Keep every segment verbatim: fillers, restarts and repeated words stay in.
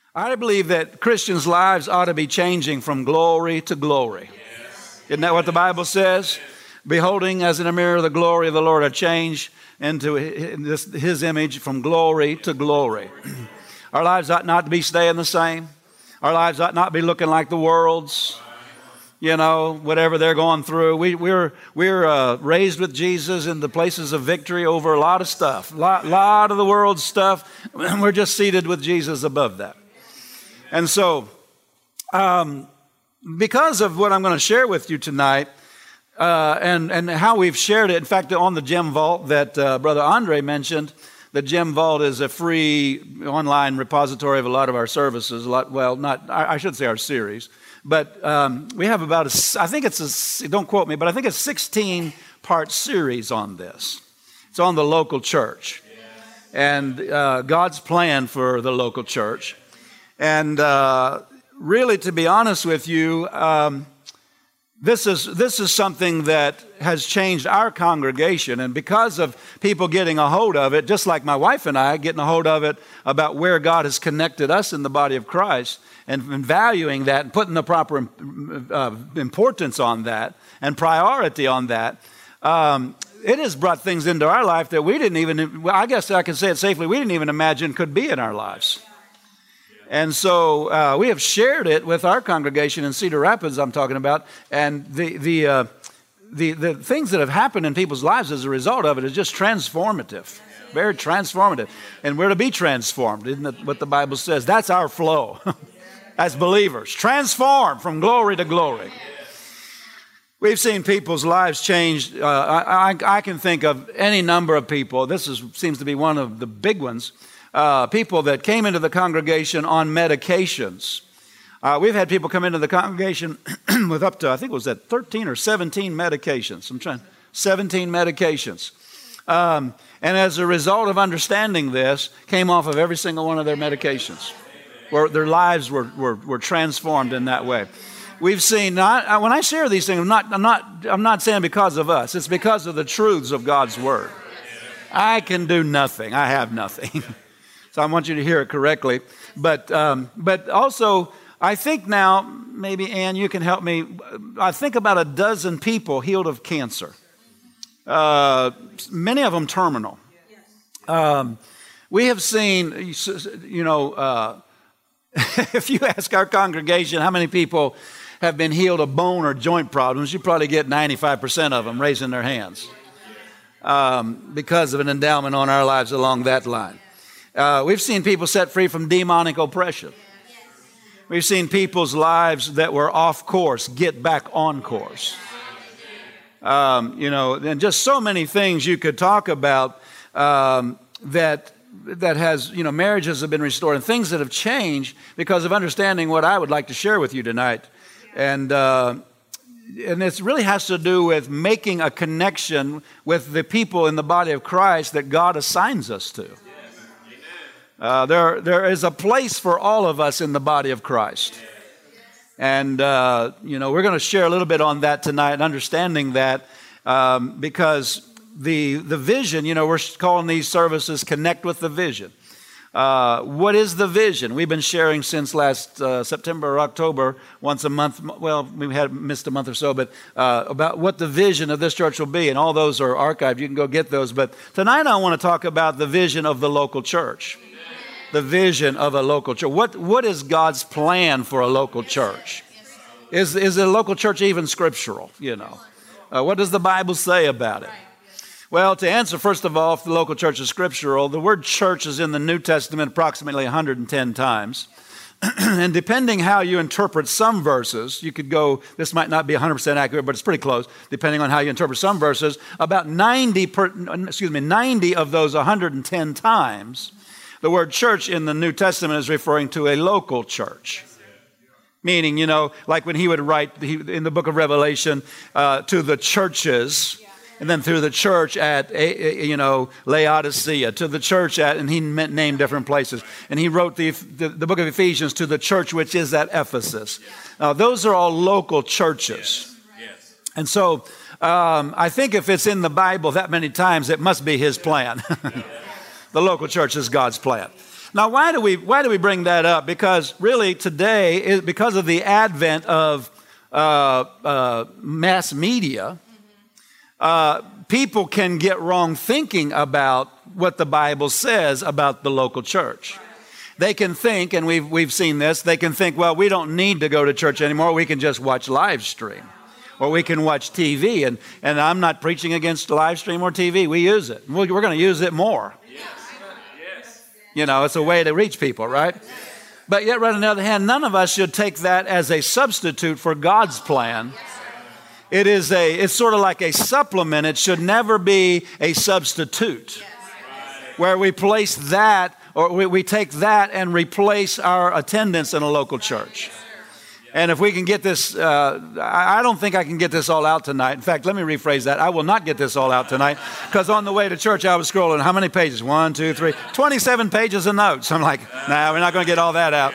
I believe that Christians' lives ought to be changing from glory to glory. Isn't that what the Bible says? Beholding as in a mirror the glory of the Lord, a change into His image from glory to glory. Our lives ought not to be staying the same. Our lives ought not be looking like the world's, you know, whatever they're going through. We, we're we're uh, raised with Jesus in the places of victory over a lot of stuff, a lot, lot of the world's stuff. We're just seated with Jesus above that. And so, um, because of what I'm going to share with you tonight, uh, and, and how we've shared it, in fact, on the Gem Vault that uh, Brother Andre mentioned, the Gem Vault is a free online repository of a lot of our services, a lot, well, not, I, I should say our series, but um, we have about, a, I think it's a, don't quote me, but I think it's a sixteen-part series on this. It's on the local church and uh, God's plan for the local church. And uh, really, to be honest with you, um, this is this is something that has changed our congregation. And because of people getting a hold of it, just like my wife and I getting a hold of it about where God has connected us in the body of Christ and, and valuing that and putting the proper uh, importance on that and priority on that, um, it has brought things into our life that we didn't even, well, I guess I can say it safely, we didn't even imagine could be in our lives. And so uh, we have shared it with our congregation in Cedar Rapids, I'm talking about, and the the, uh, the the things that have happened in people's lives as a result of it is just transformative, very transformative. And we're to be transformed, isn't that what the Bible says? That's our flow as believers, transformed from glory to glory. We've seen people's lives change. Uh, I, I, I can think of any number of people. This is, seems to be one of the big ones. Uh, people that came into the congregation on medications. Uh, we've had people come into the congregation with up to, I think it was at thirteen or seventeen medications. I'm trying, seventeen medications. Um, and as a result of understanding this, came off of every single one of their medications. Where their lives were, were, were transformed in that way. We've seen, not, when I share these things, I'm not, I'm, not, I'm not saying because of us. It's because of the truths of God's Word. I can do nothing. I have nothing. So I want you to hear it correctly. But um, but also, I think now, maybe, Ann, you can help me. I think about a dozen people healed of cancer. Uh, many of them terminal. Um, we have seen, you know, uh, if you ask our congregation how many people have been healed of bone or joint problems, you probably get ninety-five percent of them raising their hands um, because of an endowment on our lives along that line. Uh, we've seen people set free from demonic oppression. We've seen people's lives that were off course get back on course. Um, you know, and just so many things you could talk about um, that that has, you know, marriages have been restored and things that have changed because of understanding what I would like to share with you tonight. And uh, and this really has to do with making a connection with the people in the body of Christ that God assigns us to. Uh, there, there is a place for all of us in the body of Christ. And, uh, you know, we're going to share a little bit on that tonight and understanding that um, because the the vision, you know, we're calling these services Connect with the Vision. Uh, what is the vision? We've been sharing since last uh, September or October, once a month. Well, we had missed a month or so, but uh, about what the vision of this church will be. And all those are archived. You can go get those. But tonight I want to talk about the vision of the local church. The vision of a local church. What what is God's plan for a local church? Is is a local church even scriptural? You know, uh, what does the Bible say about it? Well, to answer first of all, if the local church is scriptural, the word church is in the New Testament approximately one hundred ten times, and depending how you interpret some verses, you could go. This might not be one hundred percent accurate, but it's pretty close. Depending on how you interpret some verses, about ninety per, excuse me ninety of those one hundred ten times. The word church in the New Testament is referring to a local church. Meaning, you know, like when he would write in the book of Revelation uh, to the churches, and then through the church at, you know, Laodicea, to the church at, and he named different places. And he wrote the, the, the book of Ephesians to the church which is at Ephesus. Now, those are all local churches. And so um, I think if it's in the Bible that many times, it must be his plan. The local church is God's plan. Now, why do we why do we bring that up? Because really today, is because of the advent of uh, uh, mass media, uh, people can get wrong thinking about what the Bible says about the local church. They can think, and we've we've seen this. They can think, well, we don't need to go to church anymore. We can just watch live stream, or we can watch T V. And and I'm not preaching against live stream or T V. We use it. We're going to use it more. You know, it's a way to reach people, right? But yet, right on the other hand, none of us should take that as a substitute for God's plan. It is a, it's sort of like a supplement. It should never be a substitute where we place that, or we, we take that and replace our attendance in a local church. And if we can get this, uh, I don't think I can get this all out tonight. In fact, let me rephrase that. I will not get this all out tonight, because on the way to church, I was scrolling. How many pages? One, two, three, twenty-seven pages of notes. I'm like, nah, we're not going to get all that out.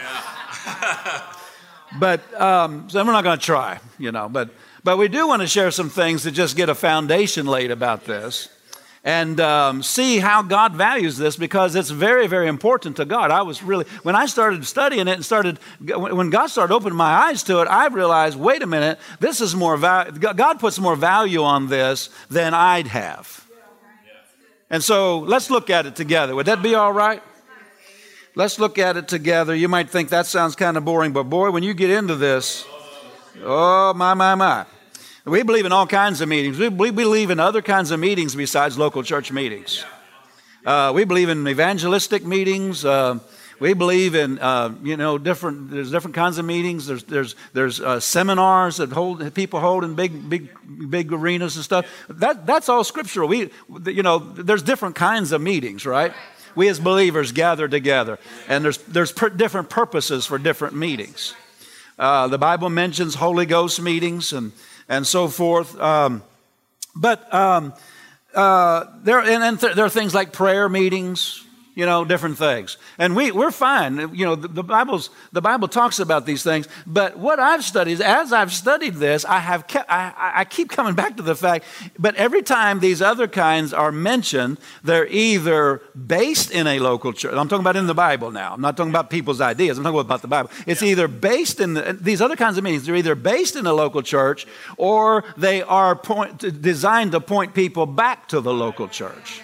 But, um, so we're not going to try, you know. But, but we do want to share some things to just get a foundation laid about this. And um, see how God values this, because it's very, very important to God. I was really, when I started studying it and started, when God started opening my eyes to it, I realized, wait a minute, this is more, val- God puts more value on this than I'd have. And so let's look at it together. Would that be all right? Let's look at it together. You might think that sounds kind of boring, but boy, when you get into this, oh, my, my, my. We believe in all kinds of meetings. We believe in other kinds of meetings besides local church meetings. Uh, we believe in evangelistic meetings. Uh, we believe in uh, you know different. There's different kinds of meetings. There's there's there's uh, seminars that hold people hold in big big big arenas and stuff. That that's all scriptural. We you know there's different kinds of meetings, right? We as believers gather together, and there's there's per- different purposes for different meetings. Uh, the Bible mentions Holy Ghost meetings and. and so forth. Um, but um, uh, there, and, and th- there are things like prayer meetings, you know, different things. And we, we're fine. You know, the, the, Bible's, the Bible talks about these things. But what I've studied, as I've studied this, I, have kept, I, I keep coming back to the fact, but every time these other kinds are mentioned, they're either based in a local church. I'm talking about in the Bible now. I'm not talking about people's ideas. I'm talking about the Bible. It's yeah. either based in, the, these other kinds of meetings, they're either based in a local church, or they are point, designed to point people back to the local church.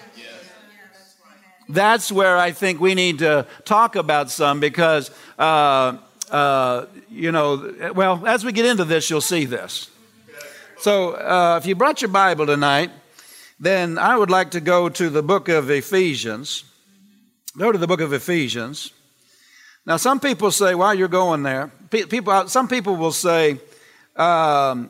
That's where I think we need to talk about some, because, uh, uh, you know, well, as we get into this, you'll see this. So uh, if you brought your Bible tonight, then I would like to go to the book of Ephesians. Go to the book of Ephesians. Now, some people say, while you're going there, people, some people will say, um,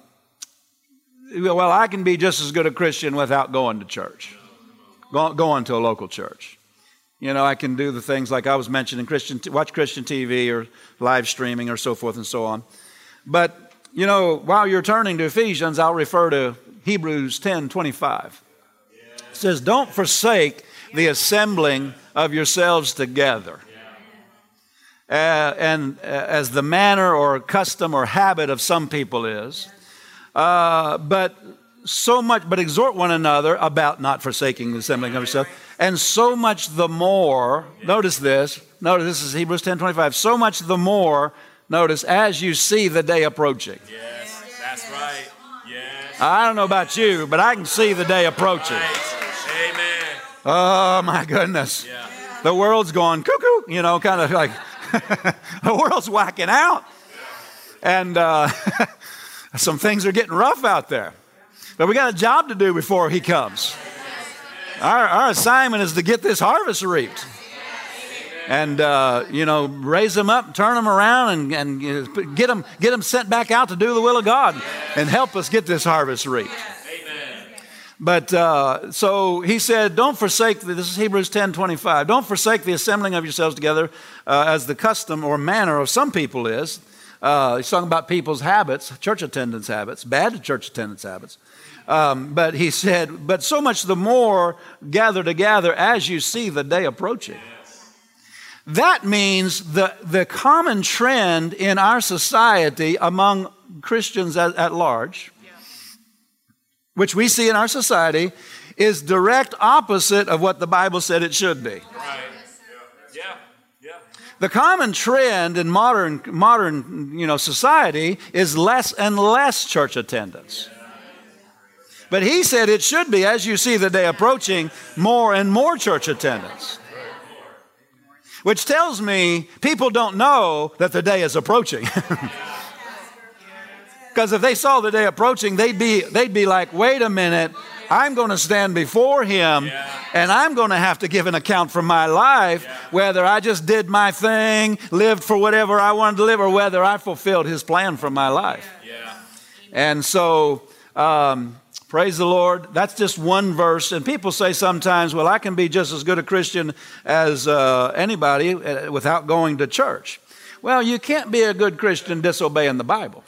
well, I can be just as good a Christian without going to church, going to a local church. You know, I can do the things like I was mentioning, Christian, watch Christian T V or live streaming or so forth and so on. But, you know, while you're turning to Ephesians, I'll refer to Hebrews ten twenty-five. It says, don't forsake the assembling of yourselves together. Uh, and uh, as the manner or custom or habit of some people is. Uh, but so much, but exhort one another about not forsaking the assembling of yourselves. And so much the more, notice this, notice this is Hebrews ten twenty-five, so much the more, notice, as you see the day approaching. Yes, that's right. Yes. I don't know about you, but I can see the day approaching. Right. Amen. Oh my goodness. Yeah. The world's going cuckoo, you know, kind of like, the world's whacking out. And uh, some things are getting rough out there. But we got a job to do before he comes. Our, our assignment is to get this harvest reaped. And, uh, you know, raise them up, turn them around, and, and you know, get them, get them sent back out to do the will of God and help us get this harvest reaped. But uh, so he said, don't forsake, the, this is Hebrews ten twenty-five, don't forsake the assembling of yourselves together uh, as the custom or manner of some people is. Uh, he's talking about people's habits, church attendance habits, bad church attendance habits. Um, but he said, but so much the more gather together as you see the day approaching. That means the, the common trend in our society among Christians at, at large, which we see in our society, is direct opposite of what the Bible said it should be. Right. Yeah. The common trend in modern, modern you know, society is less and less church attendance. But he said it should be, as you see the day approaching, more and more church attendance. Which tells me people don't know that the day is approaching. Because if they saw the day approaching, they'd be, they'd be like, wait a minute, I'm going to stand before him yeah. and I'm going to have to give an account for my life, yeah. whether I just did my thing, lived for whatever I wanted to live, or whether I fulfilled his plan for my life. Yeah. And so, um, praise the Lord. That's just one verse. And people say sometimes, well, I can be just as good a Christian as uh, anybody uh, without going to church. Well, you can't be a good Christian disobeying the Bible.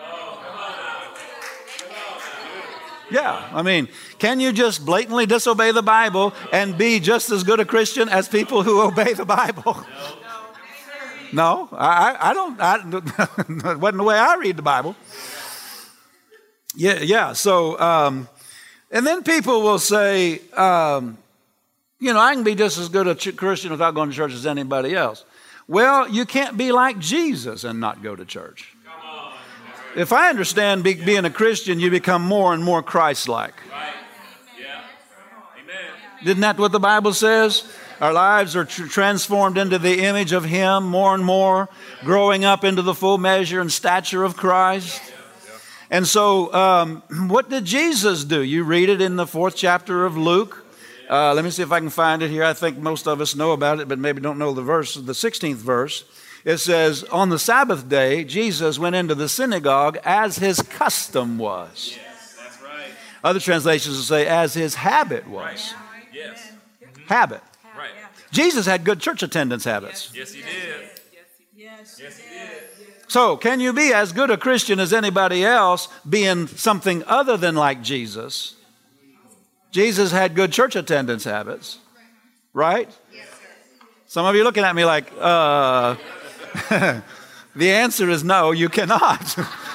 Yeah, I mean, can you just blatantly disobey the Bible and be just as good a Christian as people who obey the Bible? No, I, I don't. I, it wasn't the way I read the Bible. Yeah, yeah. So, um, and then people will say, um, you know, I can be just as good a ch- Christian without going to church as anybody else. Well, you can't be like Jesus and not go to church. If I understand be, being a Christian, you become more and more Christ-like. Right. Yeah. Amen. Isn't that what the Bible says? Our lives are tr- transformed into the image of Him more and more, growing up into the full measure and stature of Christ. And so, um, what did Jesus do? You read it in the fourth chapter of Luke. Uh, let me see if I can find it here. I think most of us know about it, but maybe don't know the verse, the sixteenth verse. It says, on the Sabbath day, Jesus went into the synagogue as his custom was. Yes, that's right. Other translations will say, as his habit was. Right. Yes. Mm-hmm. Habit. Right. Jesus had good church attendance habits. Yes, he did. Yes, yes he did. So, can you be as good a Christian as anybody else being something other than like Jesus? Jesus had good church attendance habits, right? Some of you looking at me like, uh... the answer is no, you cannot.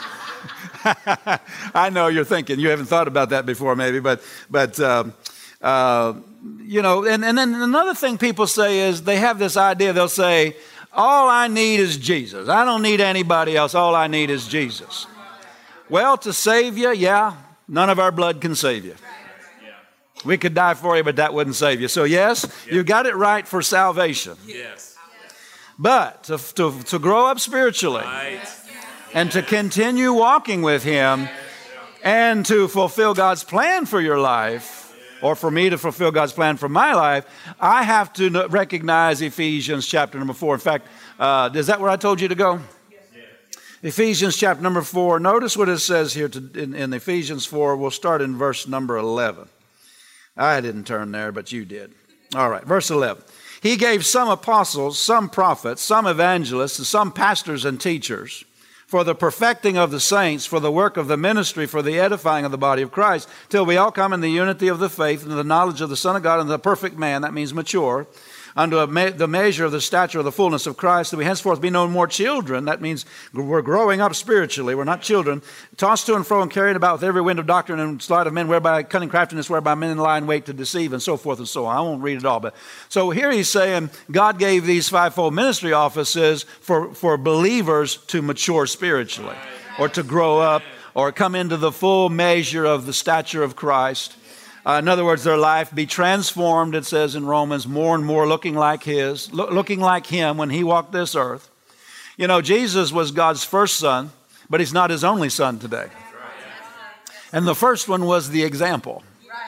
I know you're thinking, you haven't thought about that before maybe, but, but uh, uh, you know, and, and then another thing people say is they have this idea, they'll say, all I need is Jesus. I don't need anybody else. All I need is Jesus. Well, to save you, yeah, none of our blood can save you. We could die for you, but that wouldn't save you. So yes, you got it right for salvation. Yes. But to, to, to grow up spiritually right. and to continue walking with Him and to fulfill God's plan for your life, or for me to fulfill God's plan for my life, I have to recognize Ephesians chapter number four. In fact, uh, is that where I told you to go? Ephesians chapter number four. Notice what it says here to, in, in Ephesians four. We'll start in verse number eleven. I didn't turn there, but you did. All right, verse eleven. He gave some apostles, some prophets, some evangelists, and some pastors and teachers for the perfecting of the saints, for the work of the ministry, for the edifying of the body of Christ, till we all come in the unity of the faith and the knowledge of the Son of God and the perfect man, that means mature, unto a me- the measure of the stature of the fullness of Christ, that we henceforth be no more children. That means we're growing up spiritually. We're not children. Tossed to and fro and carried about with every wind of doctrine and sleight of men, whereby cunning craftiness, whereby men lie in wait to deceive, and so forth and so on. I won't read it all. But so here he's saying God gave these fivefold ministry offices for, for believers to mature spiritually, or to grow up, or come into the full measure of the stature of Christ. Uh, in other words, their life be transformed, it says in Romans, more and more looking like His, lo- looking like Him when He walked this earth. You know, Jesus was God's first son, but He's not His only son today. And the first one was the example.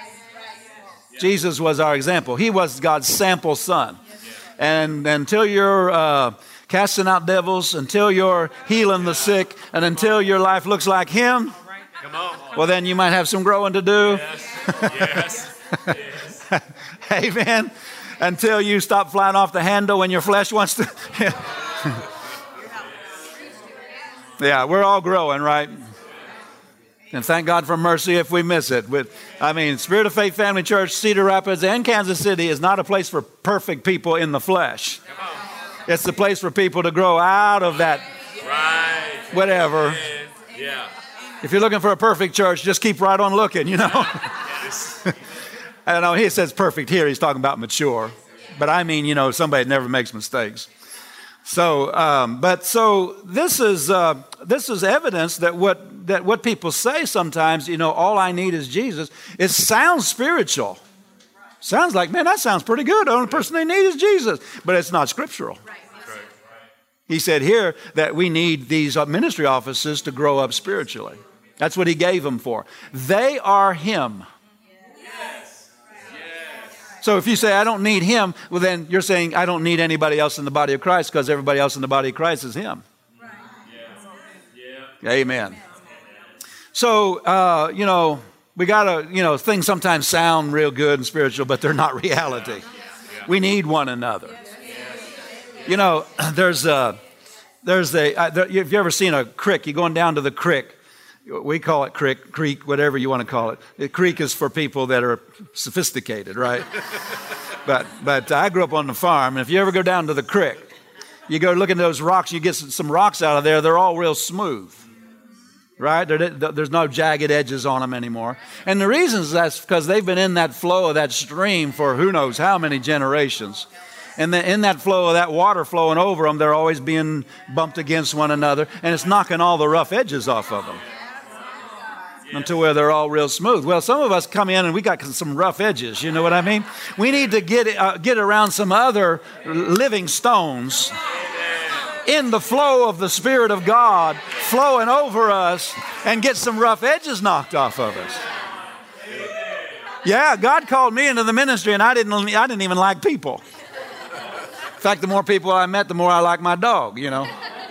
Jesus was our example. He was God's sample son. And until you're uh, casting out devils, until you're healing the sick, and until your life looks like Him, Come on. well, then you might have some growing to do. Yes. Yes. Yes. Amen. Until you stop flying off the handle when your flesh wants to. Yeah, we're all growing, right? And thank God for mercy if we miss it. With, I mean, Spirit of Faith Family Church, Cedar Rapids, and Kansas City is not a place for perfect people in the flesh. It's the place for people to grow out of that. Right. Whatever. Yeah. If you're looking for a perfect church, just keep right on looking, you know. Yes. I don't know, he says perfect here, he's talking about mature. But I mean, you know, somebody that never makes mistakes. So, um, but so this is uh, this is evidence that what that what people say sometimes, you know, all I need is Jesus. It sounds spiritual. Sounds like, man, that sounds pretty good. The only person they need is Jesus, but it's not scriptural. He said here that we need these ministry offices to grow up spiritually. That's what he gave them for. They are him. Yes. So if you say, I don't need him, well, then you're saying, I don't need anybody else in the body of Christ because everybody else in the body of Christ is him. Yeah. Amen. So, uh, you know, we got to, you know, things sometimes sound real good and spiritual, but they're not reality. We need one another. You know, there's a, there's a, uh, there, if you ever seen a creek, you're going down to the creek. We call it creek, creek, whatever you want to call it. The creek is for people that are sophisticated, right? but but I grew up on the farm, and if you ever go down to the creek, you go look at those rocks, you get some rocks out of there, they're all real smooth, right? They're, there's no jagged edges on them anymore. And the reason is that's because they've been in that flow of that stream for who knows how many generations. And then in that flow of that water flowing over them, they're always being bumped against one another, and it's knocking all the rough edges off of them until where they're all real smooth. Well, some of us come in and we got some rough edges, you know what I mean? We need to get uh, get around some other living stones in the flow of the Spirit of God flowing over us and get some rough edges knocked off of us. Yeah, God called me into the ministry, and I didn't I didn't even like people. In fact, the more people I met, the more I like my dog, you know.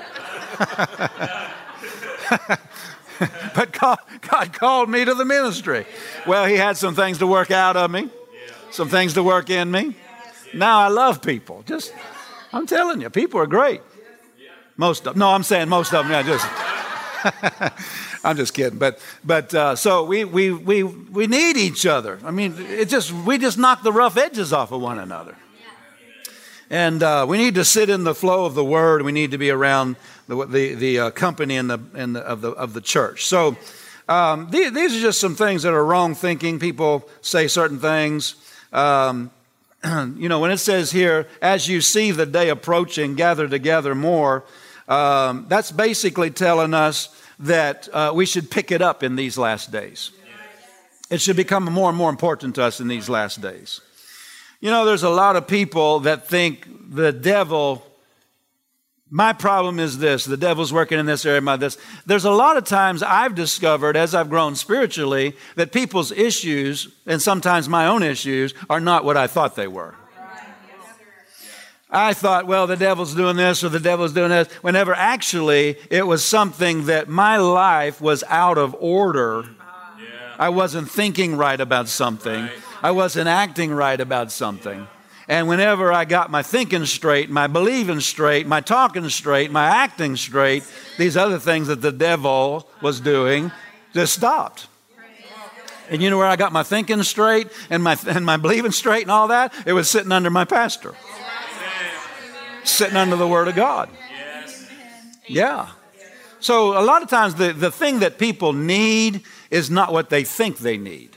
But God, God called me to the ministry. Well, he had some things to work out of me, some things to work in me. Now I love people. Just, I'm telling you, people are great. Most of them. No, I'm saying most of them. Yeah, just. I'm just kidding. But but uh, so we we we we need each other. I mean, it just we just knock the rough edges off of one another. And uh, we need to sit in the flow of the Word. We need to be around the the, the uh, company in the, in the, of the of the church. So um, these, these are just some things that are wrong thinking. People say certain things. Um, you know, when it says here, as you see the day approaching, gather together more, um, that's basically telling us that uh, we should pick it up in these last days. It should become more and more important to us in these last days. You know, there's a lot of people that think the devil, my problem is this, the devil's working in this area, my this. There's a lot of times I've discovered as I've grown spiritually that people's issues, and sometimes my own issues, are not what I thought they were. I thought, well, the devil's doing this or the devil's doing this, whenever actually it was something that my life was out of order. I wasn't thinking right about something. Right. I wasn't acting right about something. And whenever I got my thinking straight, my believing straight, my talking straight, my acting straight, these other things that the devil was doing just stopped. And you know where I got my thinking straight and my and my believing straight and all that? It was sitting under my pastor. Sitting under the Word of God. Yeah. So a lot of times the, the thing that people need is not what they think they need.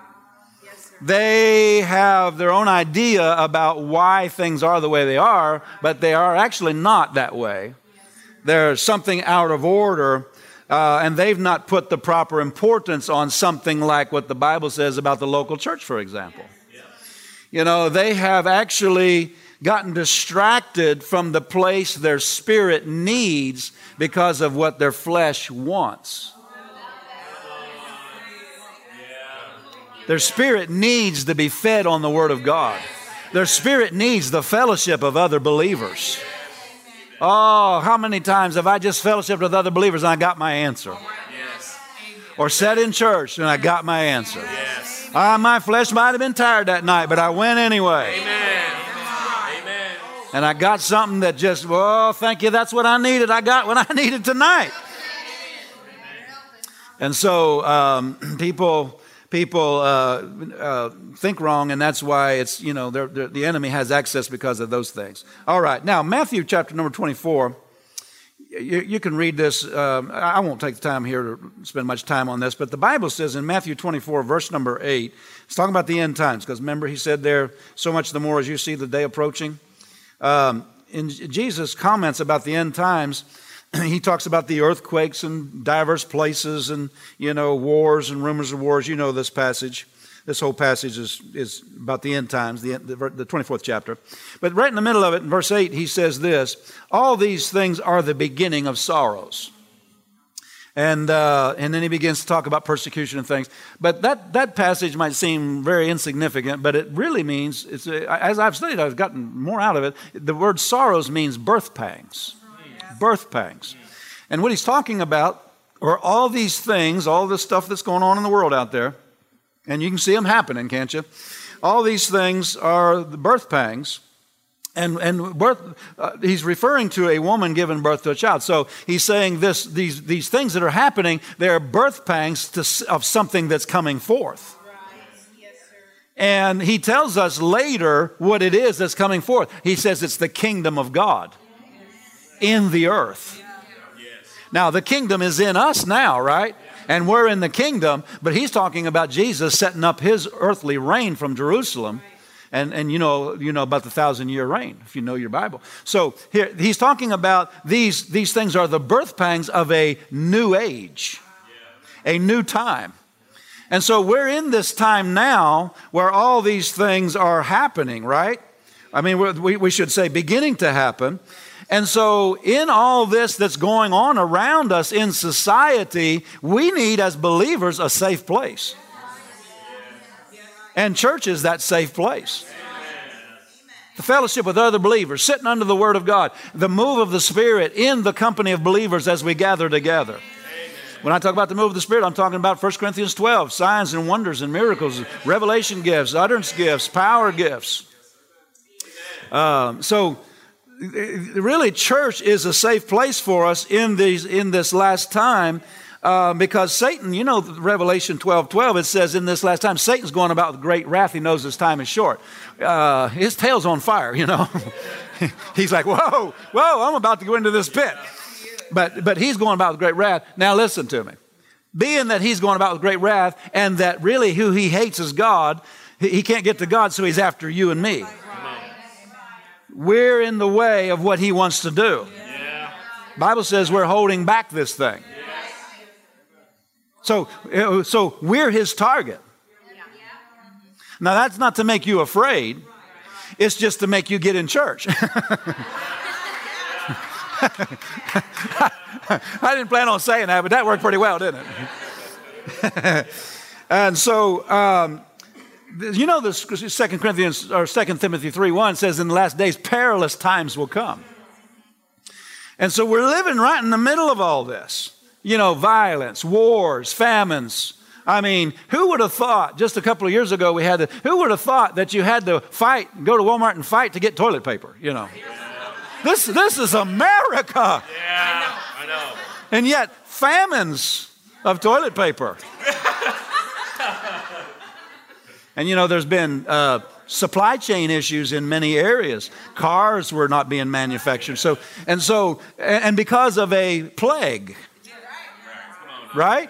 They have their own idea about why things are the way they are, but they are actually not that way. There's something out of order, uh, and they've not put the proper importance on something like what the Bible says about the local church, for example. You know, they have actually gotten distracted from the place their spirit needs because of what their flesh wants. Their spirit needs to be fed on the Word of God. Their spirit needs the fellowship of other believers. Oh, how many times have I just fellowshiped with other believers and I got my answer? Or sat in church and I got my answer. Ah, my flesh might have been tired that night, but I went anyway. Amen. Amen. And I got something that just, well, thank you, that's what I needed. I got what I needed tonight. And so um, people... People uh, uh, think wrong, and that's why it's, you know, they're, they're, the enemy has access because of those things. All right, now Matthew chapter number twenty-four, you, you can read this. Um, I won't take the time here to spend much time on this, but the Bible says in Matthew twenty-four, verse number eight, it's talking about the end times, because remember he said there, so much the more as you see the day approaching. Um, in Jesus' comments about the end times, he talks about the earthquakes in diverse places and, you know, wars and rumors of wars. You know this passage. This whole passage is, is about the end times, the, the, the twenty-fourth chapter. But right in the middle of it, in verse eight, he says this, all these things are the beginning of sorrows. And uh, and then he begins to talk about persecution and things. But that, that passage might seem very insignificant, but it really means, it's a, as I've studied, I've gotten more out of it. The word sorrows means birth pangs. Birth pangs. And what he's talking about are all these things, all this stuff that's going on in the world out there. And you can see them happening, can't you? All these things are the birth pangs. And and birth, uh, he's referring to a woman giving birth to a child. So he's saying this: these these things that are happening, they are birth pangs to, of something that's coming forth. Right. Yes, sir. And he tells us later what it is that's coming forth. He says it's the kingdom of God in the earth. Yes. Now the kingdom is in us now, right? And we're in the kingdom, but he's talking about Jesus setting up his earthly reign from Jerusalem. And, and you know you know about the thousand year reign, if you know your Bible. So here he's talking about these, these things are the birth pangs of a new age, a new time. And so we're in this time now where all these things are happening, right? I mean, we, we should say beginning to happen. And so in all this that's going on around us in society, we need as believers a safe place. And church is that safe place. The fellowship with other believers, sitting under the Word of God, the move of the Spirit in the company of believers as we gather together. When I talk about the move of the Spirit, I'm talking about First Corinthians twelve, signs and wonders and miracles, revelation gifts, utterance gifts, power gifts. Um, so really, church is a safe place for us in these in this last time. Uh, because Satan, you know, Revelation twelve twelve, it says in this last time, Satan's going about with great wrath. He knows his time is short. Uh, his tail's on fire, you know. He's like, whoa, whoa, I'm about to go into this pit. But, but he's going about with great wrath. Now listen to me. Being that he's going about with great wrath and that really who he hates is God, he, he can't get to God, so he's after you and me. We're in the way of what he wants to do. Bible says we're holding back this thing. So, so we're his target. Now, that's not to make you afraid. It's just to make you get in church. I didn't plan on saying that, but that worked pretty well, didn't it? And so, um, you know, the Second Corinthians or Second Timothy three one says, in the last days, perilous times will come. And so we're living right in the middle of all this. You know, violence, wars, famines. I mean, who would have thought just a couple of years ago we had to, who would have thought that you had to fight, go to Walmart and fight to get toilet paper, you know? This, this is America. Yeah, I know. And yet, famines of toilet paper. And you know, there's been uh, supply chain issues in many areas. Cars were not being manufactured. So, and so, and because of a plague. Right?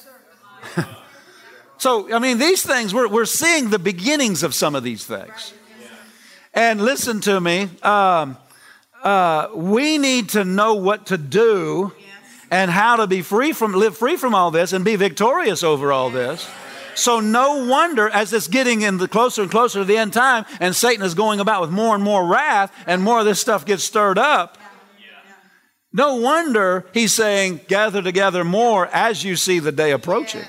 So, I mean, these things, we're, we're seeing the beginnings of some of these things. And listen to me, um, uh, we need to know what to do and how to be free from, live free from all this and be victorious over all this. So no wonder as it's getting in the closer and closer to the end time and Satan is going about with more and more wrath and more of this stuff gets stirred up. No wonder he's saying, gather together more as you see the day approaching.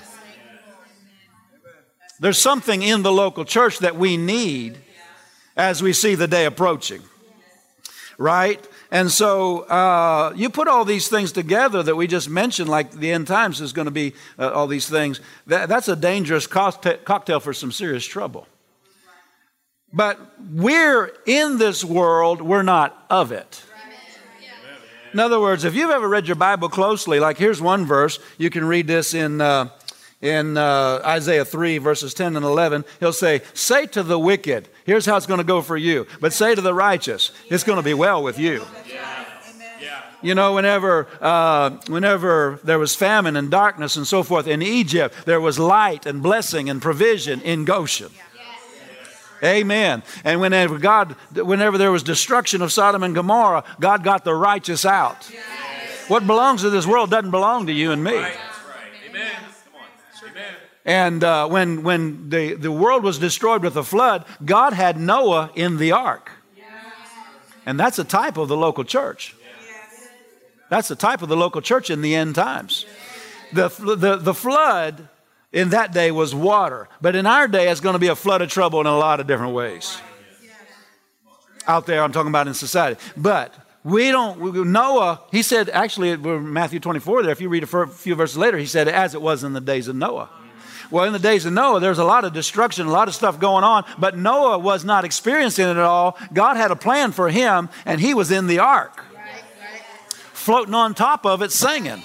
There's something in the local church that we need as we see the day approaching. Right? And so uh, you put all these things together that we just mentioned, like the end times is going to be uh, all these things. That, that's a dangerous cocktail, cocktail for some serious trouble. But we're in this world, we're not of it. In other words, if you've ever read your Bible closely, like here's one verse, you can read this in uh, in uh, Isaiah three, verses ten and eleven. He'll say, say to the wicked, here's how it's going to go for you. But say to the righteous, it's going to be well with you. Yeah. Yeah. You know, whenever, uh, whenever there was famine and darkness and so forth in Egypt, there was light and blessing and provision in Goshen. Amen. And whenever God, whenever there was destruction of Sodom and Gomorrah, God got the righteous out. Yes. What belongs to this world doesn't belong to you and me. Right. That's right. Amen. Come on. Amen. And uh, when when the, the world was destroyed with the flood, God had Noah in the ark. Yes. And that's a type of the local church. Yes. That's a type of the local church in the end times. Yes. The, the, the flood in that day was water. But in our day, it's going to be a flood of trouble in a lot of different ways. Out there, I'm talking about in society. But we don't, Noah, he said, actually, Matthew twenty-four there, if you read a few verses later, he said, as it was in the days of Noah. Well, in the days of Noah, there's a lot of destruction, a lot of stuff going on, but Noah was not experiencing it at all. God had a plan for him, and he was in the ark, floating on top of it, singing.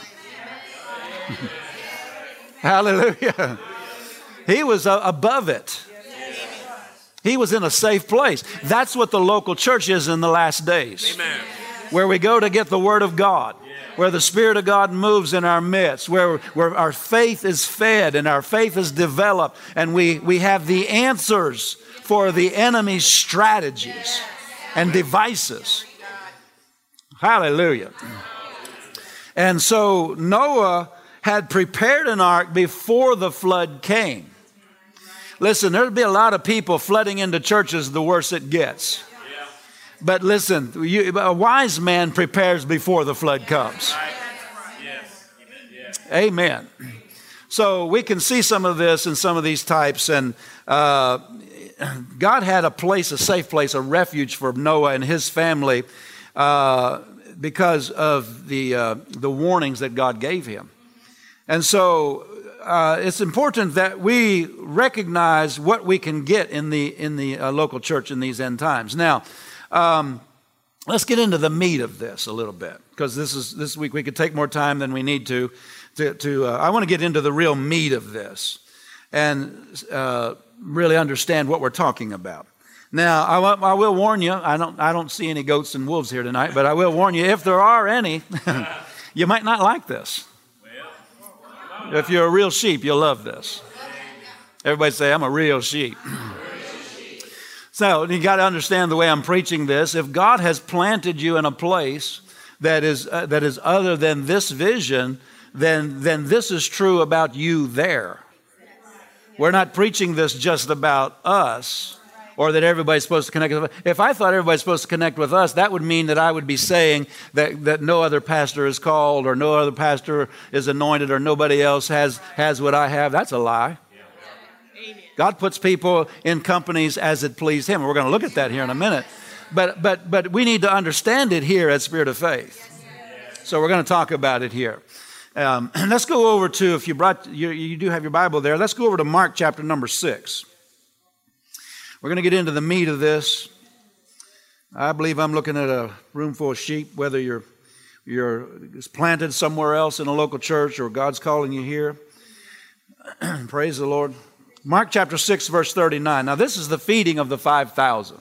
Hallelujah. He was uh, above it. He was in a safe place. That's what the local church is in the last days. Amen. Where we go to get the Word of God. Where the Spirit of God moves in our midst. Where, where our faith is fed and our faith is developed. And we, we have the answers for the enemy's strategies and devices. Hallelujah. And so Noah had prepared an ark before the flood came. Listen, there'll be a lot of people flooding into churches the worse it gets. Yeah. But listen, you, a wise man prepares before the flood comes. Right. Yes. Amen. So we can see some of this in some of these types. And uh, God had a place, a safe place, a refuge for Noah and his family uh, because of the uh, the warnings that God gave him. And so uh, it's important that we recognize what we can get in the in the uh, local church in these end times. Now, um, let's get into the meat of this a little bit, because this is this week we could take more time than we need to. To, to uh, I want to get into the real meat of this and uh, really understand what we're talking about. Now, I, I will warn you. I don't I don't see any goats and wolves here tonight, but I will warn you, if there are any, you might not like this. If you're a real sheep, you'll love this. Everybody say, I'm a real sheep. So you got to understand the way I'm preaching this. If God has planted you in a place that is uh, that is other than this vision, then then this is true about you there. We're not preaching this just about us, or that everybody's supposed to connect with us. If I thought everybody's supposed to connect with us, that would mean that I would be saying that, that no other pastor is called, or no other pastor is anointed, or nobody else has, has what I have. That's a lie. God puts people in companies as it pleased Him. We're going to look at that here in a minute. But but but we need to understand it here at Spirit of Faith. So we're going to talk about it here. Um, let's go over to, if you brought, you, you do have your Bible there, let's go over to Mark chapter number six. We're going to get into the meat of this. I believe I'm looking at a room full of sheep, whether you're you're planted somewhere else in a local church or God's calling you here. Praise the Lord. Mark chapter six, verse thirty-nine. Now, this is the feeding of the five thousand.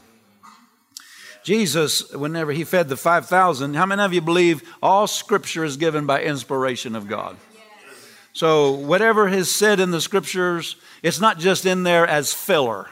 Jesus, whenever He fed the five thousand, how many of you believe all Scripture is given by inspiration of God? So whatever is said in the Scriptures, it's not just in there as filler.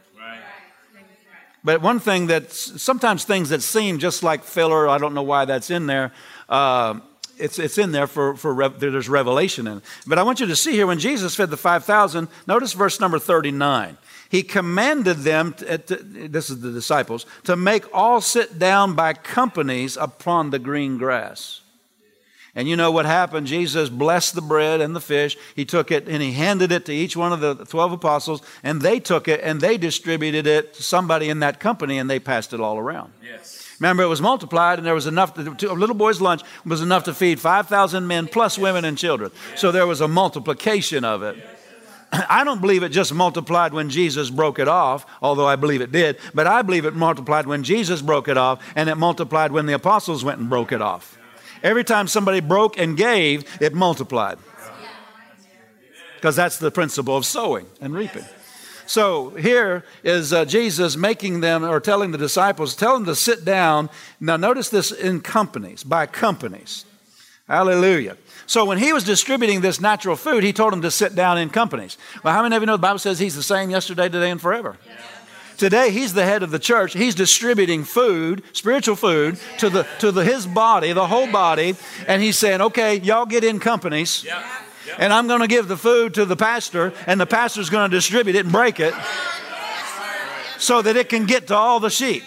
But one thing that sometimes things that seem just like filler, I don't know why that's in there. Uh, it's it's in there for for rev, there's revelation in it. But I want you to see here when Jesus fed the five thousand. Notice verse number thirty-nine. He commanded them, to, to, this is the disciples, to make all sit down by companies upon the green grass. And you know what happened? Jesus blessed the bread and the fish. He took it and He handed it to each one of the twelve apostles, and they took it and they distributed it to somebody in that company, and they passed it all around. Yes. Remember, it was multiplied, and there was enough, to, to, a little boy's lunch was enough to feed five thousand men plus women and children. So there was a multiplication of it. I don't believe it just multiplied when Jesus broke it off, although I believe it did, but I believe it multiplied when Jesus broke it off, and it multiplied when the apostles went and broke it off. Every time somebody broke and gave, it multiplied. Because that's the principle of sowing and reaping. So here is uh, Jesus making them, or telling the disciples, tell them to sit down. Now notice this, in companies, by companies. Hallelujah. So when He was distributing this natural food, He told them to sit down in companies. Well, how many of you know the Bible says He's the same yesterday, today, and forever? Today, he's the head of the church. He's distributing food, spiritual food, to the to the his body, the whole body. And he's saying, okay, y'all get in companies. Yep. Yep. And I'm going to give the food to the pastor, and the pastor's going to distribute it and break it so that it can get to all the sheep.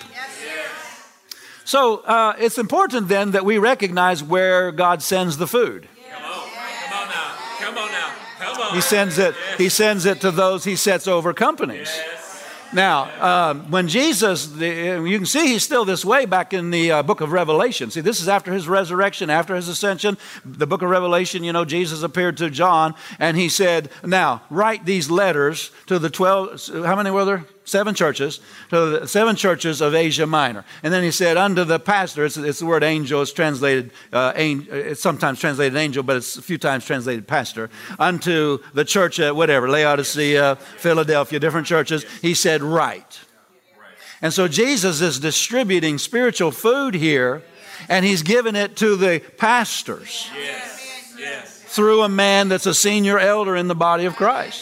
So uh, it's important then that we recognize where God sends the food. Come on. Come on now. Come on now. Come on. He sends it, he sends it to those he sets over companies. Now, um, when Jesus, the, you can see he's still this way back in the uh, book of Revelation. See, this is after his resurrection, after his ascension. The book of Revelation, you know, Jesus appeared to John and he said, now, write these letters to the twelve, how many were there? Seven churches, to the seven churches of Asia Minor. And then he said, unto the pastor, it's, it's the word angel, it's translated, uh, angel, it's sometimes translated angel, but it's a few times translated pastor. Unto the church at whatever, Laodicea, Philadelphia, different churches, he said, write. And so Jesus is distributing spiritual food here, and he's giving it to the pastors Yes. Yes. through a man that's a senior elder in the body of Christ.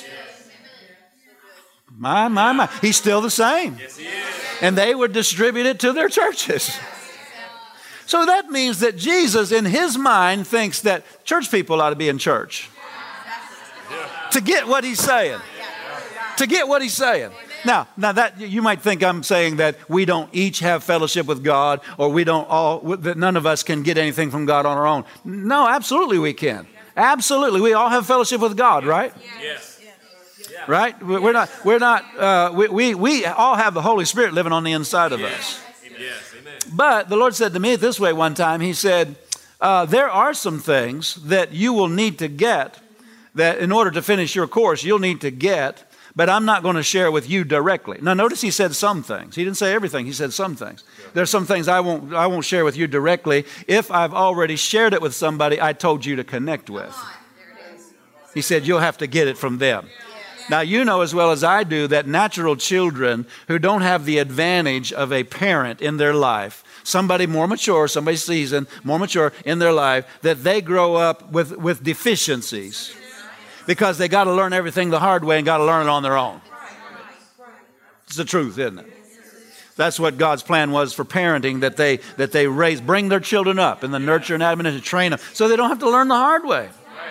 My, my, my. He's still the same. Yes, he is. And they would distribute it to their churches. So that means that Jesus, in his mind, thinks that church people ought to be in church. To get what he's saying. To get what he's saying. Now, now that you might think I'm saying that we don't each have fellowship with God, or we don't all, that none of us can get anything from God on our own. No, absolutely we can. Absolutely. We all have fellowship with God, right? Yes. Right? We're not, we're not, uh, we, we, we all have the Holy Spirit living on the inside of us. Yes. Amen. But the Lord said to me it this way one time. He said, uh, there are some things that you will need to get, that in order to finish your course, you'll need to get, but I'm not going to share with you directly. Now, notice he said some things. He didn't say everything. He said some things. There's some things I won't, I won't share with you directly. If I've already shared it with somebody I told you to connect with. He said, you'll have to get it from them. Now, you know as well as I do that natural children who don't have the advantage of a parent in their life, somebody more mature, somebody seasoned, more mature in their life, that they grow up with, with deficiencies because they got to learn everything the hard way and got to learn it on their own. It's the truth, isn't it? That's what God's plan was for parenting, that they that they raise, bring their children up in the nurture and admonition, train them, so they don't have to learn the hard way.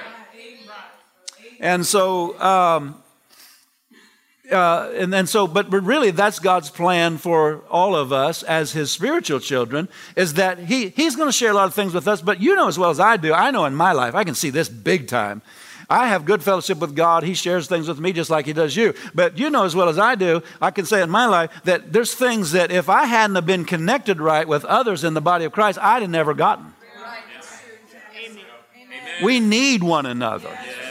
And so... Um, Uh, and then so, but, but really that's God's plan for all of us as his spiritual children, is that he, he's going to share a lot of things with us, but you know as well as I do, I know in my life, I can see this big time. I have good fellowship with God. He shares things with me just like he does you. But you know as well as I do, I can say in my life that there's things that if I hadn't have been connected right with others in the body of Christ, I'd have never gotten. Right. Amen. We need one another.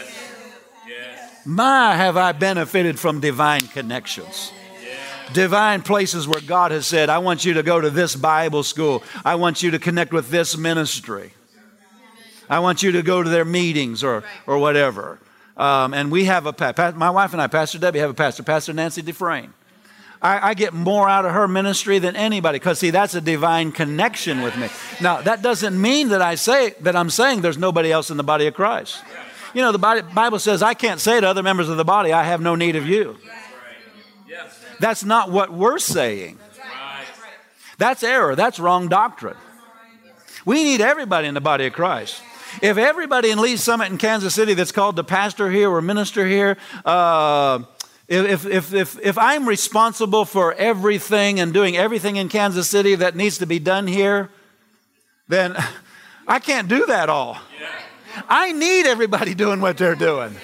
My, have I benefited from divine connections. Divine places where God has said, I want you to go to this Bible school. I want you to connect with this ministry. I want you to go to their meetings or, or whatever. Um, and we have a, my wife and I, Pastor Debbie, have a pastor, Pastor Nancy Dufresne. I, I get more out of her ministry than anybody because, see, that's a divine connection with me. Now, that doesn't mean that I say that I'm saying there's nobody else in the body of Christ. You know, the Bible says, I can't say to other members of the body, I have no need of you. That's not what we're saying. That's error. That's wrong doctrine. We need everybody in the body of Christ. If everybody in Lee's Summit in Kansas City that's called the pastor here or minister here, uh, if, if, if, if I'm responsible for everything and doing everything in Kansas City that needs to be done here, then I can't do that all. I need everybody doing what they're doing.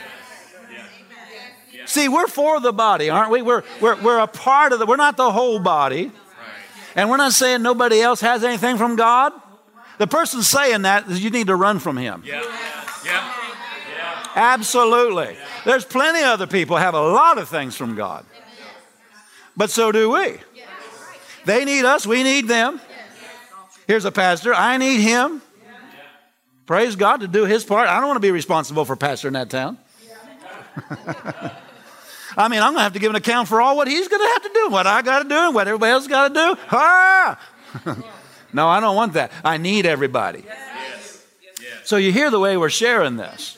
See, we're for the body, aren't we? We're, we're, we're a part of the, we're not the whole body. And we're not saying nobody else has anything from God. The person saying that, you need to run from him. Yeah. Yeah. Yeah. Absolutely. There's plenty of other people who have a lot of things from God. But so do we. They need us, we need them. Here's a pastor, I need him. Praise God to do his part. I don't want to be responsible for pastor in that town. I mean, I'm going to have to give an account for all what he's going to have to do, what I got to do, and what everybody else got to do. Ah! No, I don't want that. I need everybody. Yes. Yes. So you hear the way we're sharing this.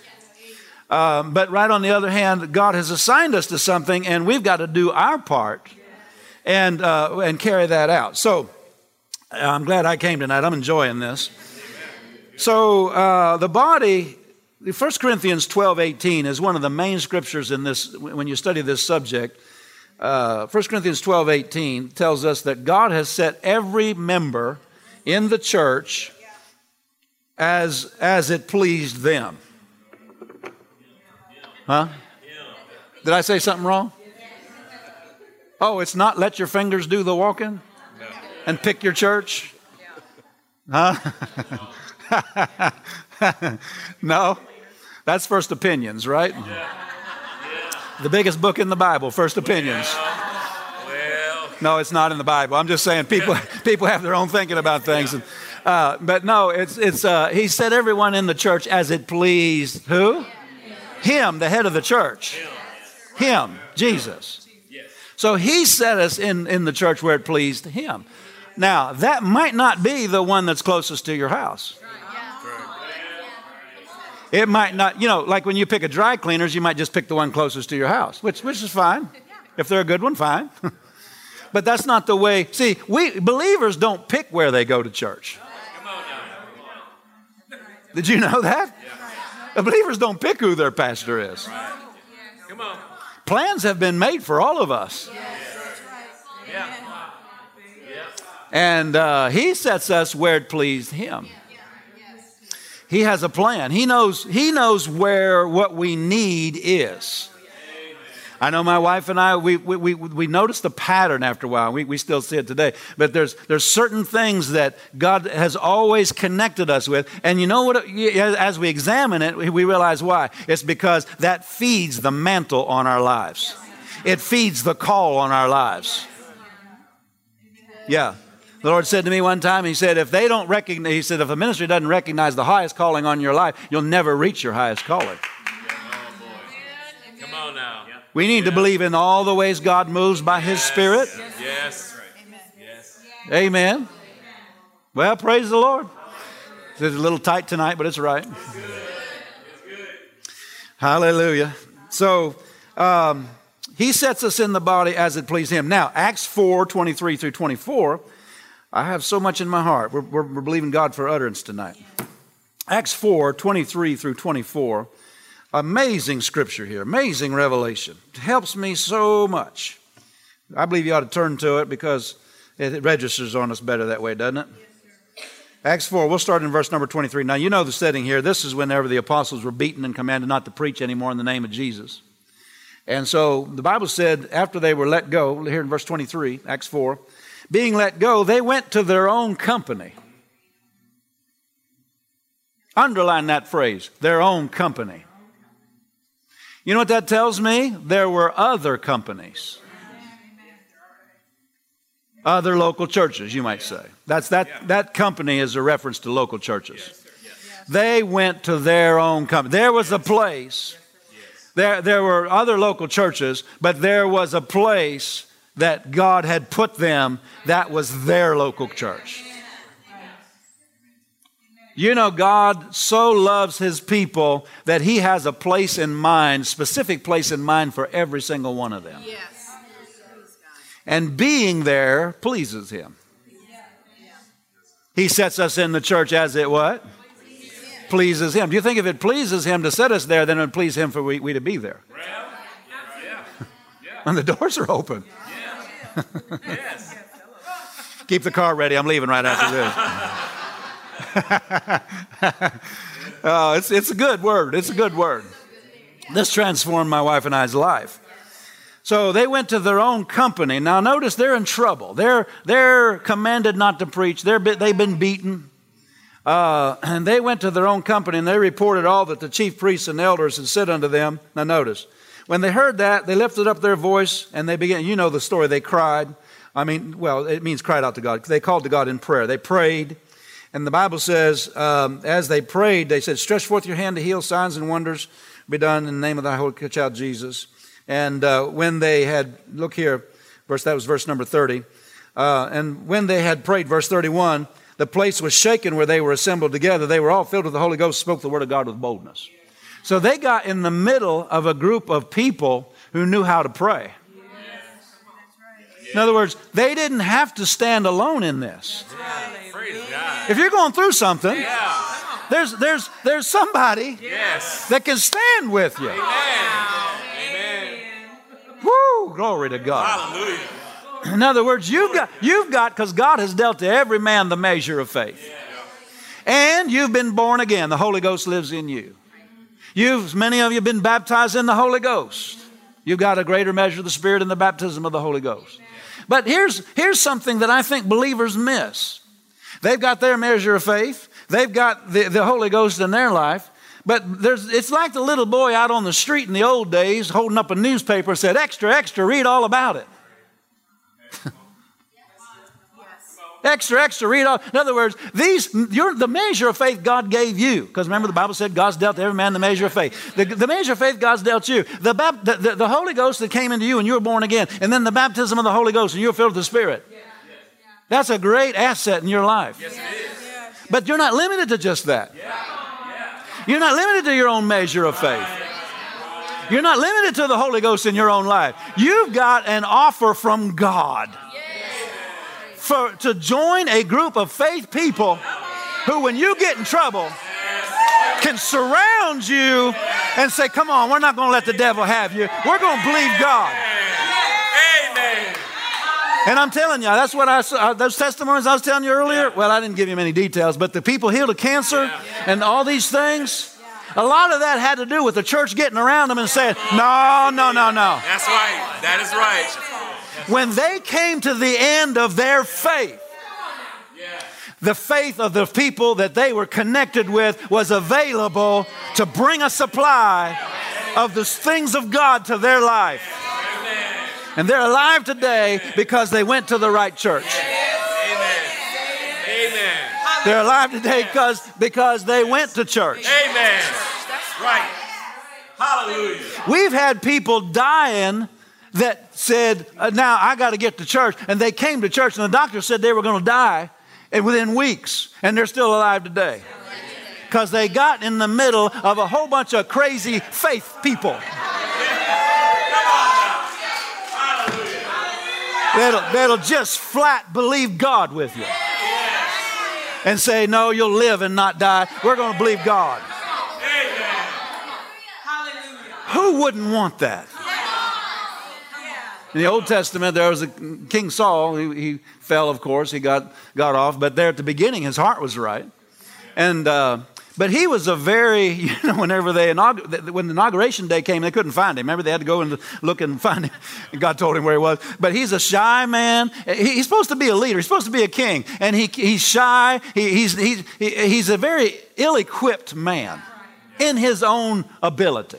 Um, but right on the other hand, God has assigned us to something, and we've got to do our part. and uh, and carry that out. So I'm glad I came tonight. I'm enjoying this. So uh, the body, First Corinthians twelve eighteen is one of the main scriptures in this, when you study this subject. Uh, First Corinthians twelve eighteen tells us that God has set every member in the church as, as it pleased them. Huh? Did I say something wrong? Oh, it's not let your fingers do the walking and pick your church? Huh? No, that's First Opinions, right? The biggest book in the Bible, First Opinions. No, it's not in the Bible. I'm just saying people people have their own thinking about things. And, uh, but no, it's it's. Uh, he set everyone in the church as it pleased who? Him, the head of the church. Him, Jesus. So he set us in, in the church where it pleased him. Now, that might not be the one that's closest to your house. It might not, you know, like when you pick a dry cleaners, you might just pick the one closest to your house, which which is fine. If they're a good one, fine. But that's not the way. See, we believers don't pick where they go to church. Did you know that? The believers don't pick who their pastor is. Come on. Plans have been made for all of us. And uh, he sets us where it pleased him. He has a plan. He knows, he knows where what we need is. I know my wife and I, we we we, we noticed the pattern after a while. We, we still see it today. But there's there's certain things that God has always connected us with. And you know what? As we examine it, we realize why. It's because that feeds the mantle on our lives. It feeds the call on our lives. Yeah. The Lord said to me one time, he said, if they don't recognize, he said, if a ministry doesn't recognize the highest calling on your life, you'll never reach your highest calling. Come on now. We need to believe in all the ways God moves by His Spirit. Yes. Yes. Amen. Well, praise the Lord. It's a little tight tonight, but it's right. Hallelujah. So, um, He sets us in the body as it pleased Him. Now, Acts four, twenty-three through twenty-four, I have so much in my heart. We're, we're, we're believing God for utterance tonight. Acts four, twenty-three through twenty-four. Amazing scripture here. Amazing revelation. It helps me so much. I believe you ought to turn to it because it registers on us better that way, doesn't it? Acts four, we'll start in verse number twenty-three. Now, you know the setting here. This is whenever the apostles were beaten and commanded not to preach anymore in the name of Jesus. And so the Bible said after they were let go, here in verse twenty-three, Acts four, being let go, they went to their own company. Underline that phrase, their own company. You know what that tells me? There were other companies. Other local churches, you might say. That's that, that company is a reference to local churches. They went to their own company. There was a place. There, there were other local churches, but there was a place that God had put them that was their local church. You know, God so loves His people that He has a place in mind, specific place in mind for every single one of them. Yes. And being there pleases Him. He sets us in the church as it what? Pleases Him. Do you think if it pleases Him to set us there, then it would please Him for we, we to be there? When the doors are open. Yes. Keep the car ready. I'm leaving right after this. oh, it's, it's a good word. It's a good word. This transformed my wife and I's life. So they went to their own company. Now notice they're in trouble. They're, they're commanded not to preach. They're, they've been beaten. Uh, and they went to their own company and they reported all that the chief priests and elders had said unto them. Now notice, when they heard that, they lifted up their voice and they began, you know the story, they cried. I mean, well, it means cried out to God. They called to God in prayer. They prayed. And the Bible says, um, as they prayed, they said, stretch forth your hand to heal, signs and wonders be done in the name of thy holy child Jesus. And uh, when they had, look here, verse that was verse number thirty. Uh, and when they had prayed, verse thirty-one, the place was shaken where they were assembled together. They were all filled with the Holy Ghost, spoke the word of God with boldness. So they got in the middle of a group of people who knew how to pray. In other words, they didn't have to stand alone in this. Praise God. If you're going through something, Yeah. there's, there's, there's somebody Yes. that can stand with you. Amen. Woo! Glory to God. Hallelujah. In other words, you've got, you've got, because God has dealt to every man the measure of faith. And you've been born again. The Holy Ghost lives in you. You've, many of you have been baptized in the Holy Ghost. You've got a greater measure of the Spirit in the baptism of the Holy Ghost. But here's, here's something that I think believers miss. They've got their measure of faith. They've got the, the Holy Ghost in their life. But there's, it's like the little boy out on the street in the old days holding up a newspaper and said, extra, extra, read all about it. Extra, extra, read all. In other words, these, you're, the measure of faith God gave you, because remember the Bible said God's dealt to every man the measure of faith. The, the measure of faith God's dealt you. The, bap, the, the, the Holy Ghost that came into you and you were born again, and then the baptism of the Holy Ghost and you were filled with the Spirit. That's a great asset in your life. Yes, it is. But you're not limited to just that. You're not limited to your own measure of faith. You're not limited to the Holy Ghost in your own life. You've got an offer from God for, to join a group of faith people who, when you get in trouble, can surround you and say, come on, we're not going to let the devil have you. We're going to believe God. Amen. And I'm telling you, that's what I saw. Those testimonies I was telling you earlier, well, I didn't give you many details, but the people healed of cancer and all these things, a lot of that had to do with the church getting around them and saying, no, no, no, no. That's right. That is right. When they came to the end of their faith, the faith of the people that they were connected with was available to bring a supply of the things of God to their life. And they're alive today because they went to the right church. Amen. Amen. They're alive today because, because they went to church. Amen. Right. Hallelujah. We've had people dying that said, uh, now I got to get to church. And they came to church and the doctor said they were going to die and within weeks. And they're still alive today. Because they got in the middle of a whole bunch of crazy faith people. That'll, that'll just flat believe God with you. And say, no, you'll live and not die. We're going to believe God. Who wouldn't want that? In the Old Testament, there was a King Saul. He, he fell, of course. He got, got off. But there at the beginning, his heart was right. And uh, but he was a very, you know, whenever they, inaugurated, when the inauguration day came, they couldn't find him. Remember, they had to go and look and find him. And God told him where he was. But he's a shy man. He, he's supposed to be a leader. He's supposed to be a king. And he, he's shy. He, he's, he's, he, he's a very ill-equipped man in his own ability.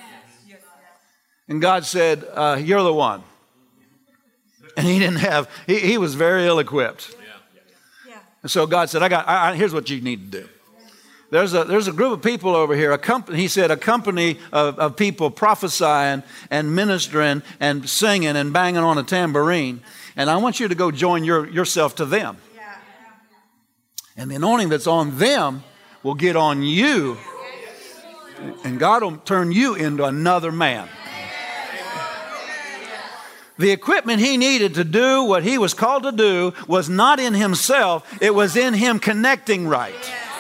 And God said, uh, you're the one. And he didn't have, he, he was very ill-equipped. And so God said, I got, I, I, here's what you need to do. There's a, there's a group of people over here, a company, he said, a company of, of people prophesying and ministering and singing and banging on a tambourine. And I want you to go join your, yourself to them. And the anointing that's on them will get on you. And God will turn you into another man. The equipment he needed to do what he was called to do was not in himself. It was in him connecting right.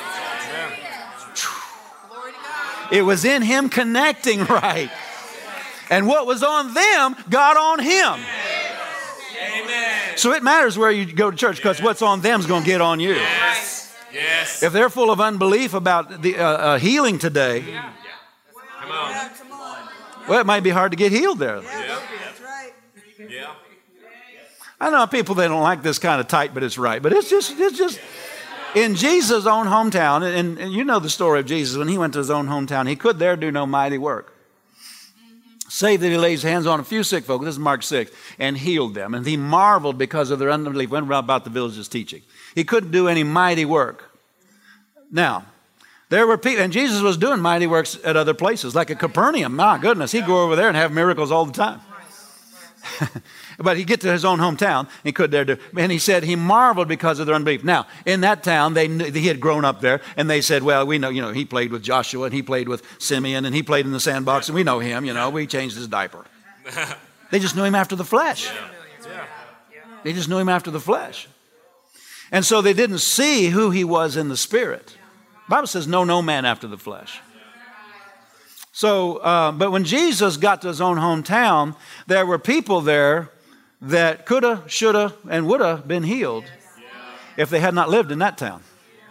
It was in him connecting right. And what was on them got on him. Amen. So it matters where you go to church because what's on them is going to get on you. Yes. Yes. If they're full of unbelief about the uh, uh, healing today, Come on. well, it might be hard to get healed there. Yeah. Yeah. I know people, they don't like this kind of tight, but it's right. But it's just, it's just in Jesus' own hometown. And, and you know the story of Jesus. When he went to his own hometown, he could there do no mighty work. Save that he lays hands on a few sick folk. This is Mark six. And healed them. And he marveled because of their unbelief. Went about the villages teaching. He couldn't do any mighty work. Now, there were people, and Jesus was doing mighty works at other places, like at Capernaum. My goodness, he'd go over there and have miracles all the time. But he'd get to his own hometown, he could there do. And he said he marveled because of their unbelief. Now, in that town, they knew, he had grown up there, and they said, well, we know, you know, he played with Joshua, and he played with Simeon, and he played in the sandbox, and we know him, you know, we changed his diaper. They just knew him after the flesh. Yeah. They just knew him after the flesh. And so they didn't see who he was in the spirit. The Bible says, know no man after the flesh. So, uh, but when Jesus got to his own hometown, there were people there that coulda, shoulda, and woulda been healed if they had not lived in that town.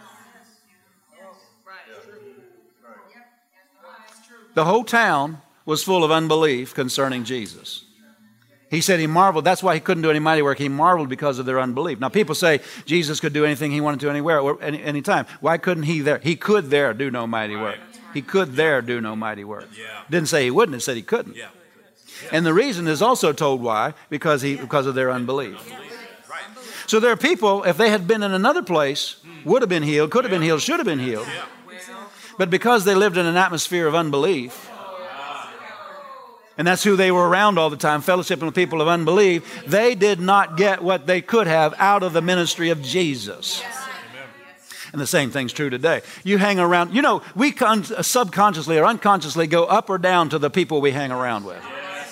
The whole town was full of unbelief concerning Jesus. He said he marveled. That's why he couldn't do any mighty work. He marveled because of their unbelief. Now, people say Jesus could do anything he wanted to anywhere, or any, anytime. Why couldn't he there? He could there do no mighty work. He could there do no mighty work. Didn't say he wouldn't. It said he couldn't. And the reason is also told why, because he because of their unbelief. So there are people, if they had been in another place, would have been healed, could have been healed, should have been healed. But because they lived in an atmosphere of unbelief, and that's who they were around all the time, fellowshipping with people of unbelief, they did not get what they could have out of the ministry of Jesus. And the same thing's true today. You hang around, you know, we con- subconsciously or unconsciously go up or down to the people we hang around with.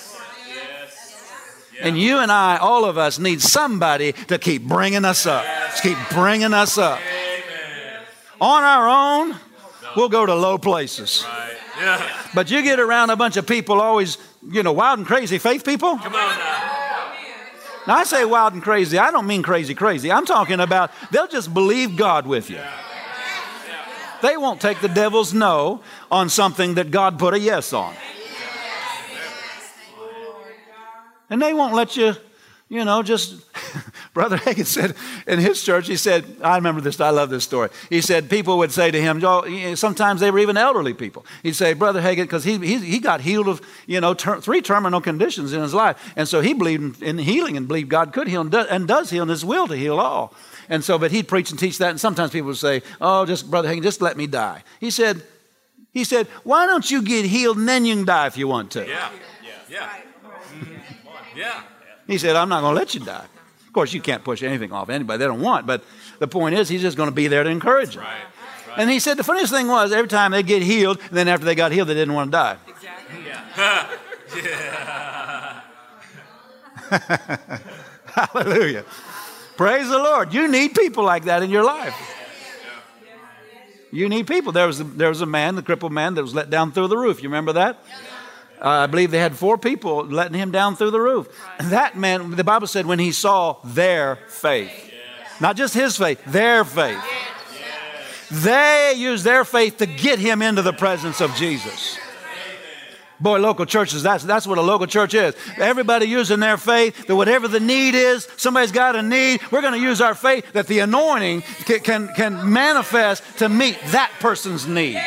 And you and I, all of us, need somebody to keep bringing us up. To keep bringing us up. On our own, we'll go to low places. But you get around a bunch of people always, you know, wild and crazy faith people. Come on now. Now, I say wild and crazy. I don't mean crazy, crazy. I'm talking about they'll just believe God with you. They won't take the devil's no on something that God put a yes on. And they won't let you, you know, just... Brother Hagin said in his church, he said, I remember this, I love this story. He said people would say to him, oh, sometimes they were even elderly people. He'd say, Brother Hagin, because he, he he got healed of, you know, ter- three terminal conditions in his life. And so he believed in, in healing and believed God could heal and, do, and does heal and his will to heal all. And so, but he'd preach and teach that. And sometimes people would say, oh, just Brother Hagin, just let me die. He said, he said, why don't you get healed and then you can die if you want to? Yeah, yeah, yeah. Yeah. He said, I'm not going to let you die. Of course, you can't push anything off anybody they don't want, but the point is he's just going to be there to encourage them. Right. Right. And he said the funniest thing was every time they get healed, and then after they got healed, they didn't want to die. Exactly. Yeah. Yeah. Hallelujah. Praise the Lord. You need people like that in your life. You need people. There was a, there was a man, the crippled man, that was let down through the roof. You remember that? Uh, I believe they had four people letting him down through the roof. And that man, the Bible said, when he saw their faith, yes. Not just his faith, their faith. Yes. They used their faith to get him into the presence of Jesus. Boy, local churches, that's, that's what a local church is. Everybody using their faith, that whatever the need is, somebody's got a need, we're going to use our faith that the anointing can, can, can manifest to meet that person's need.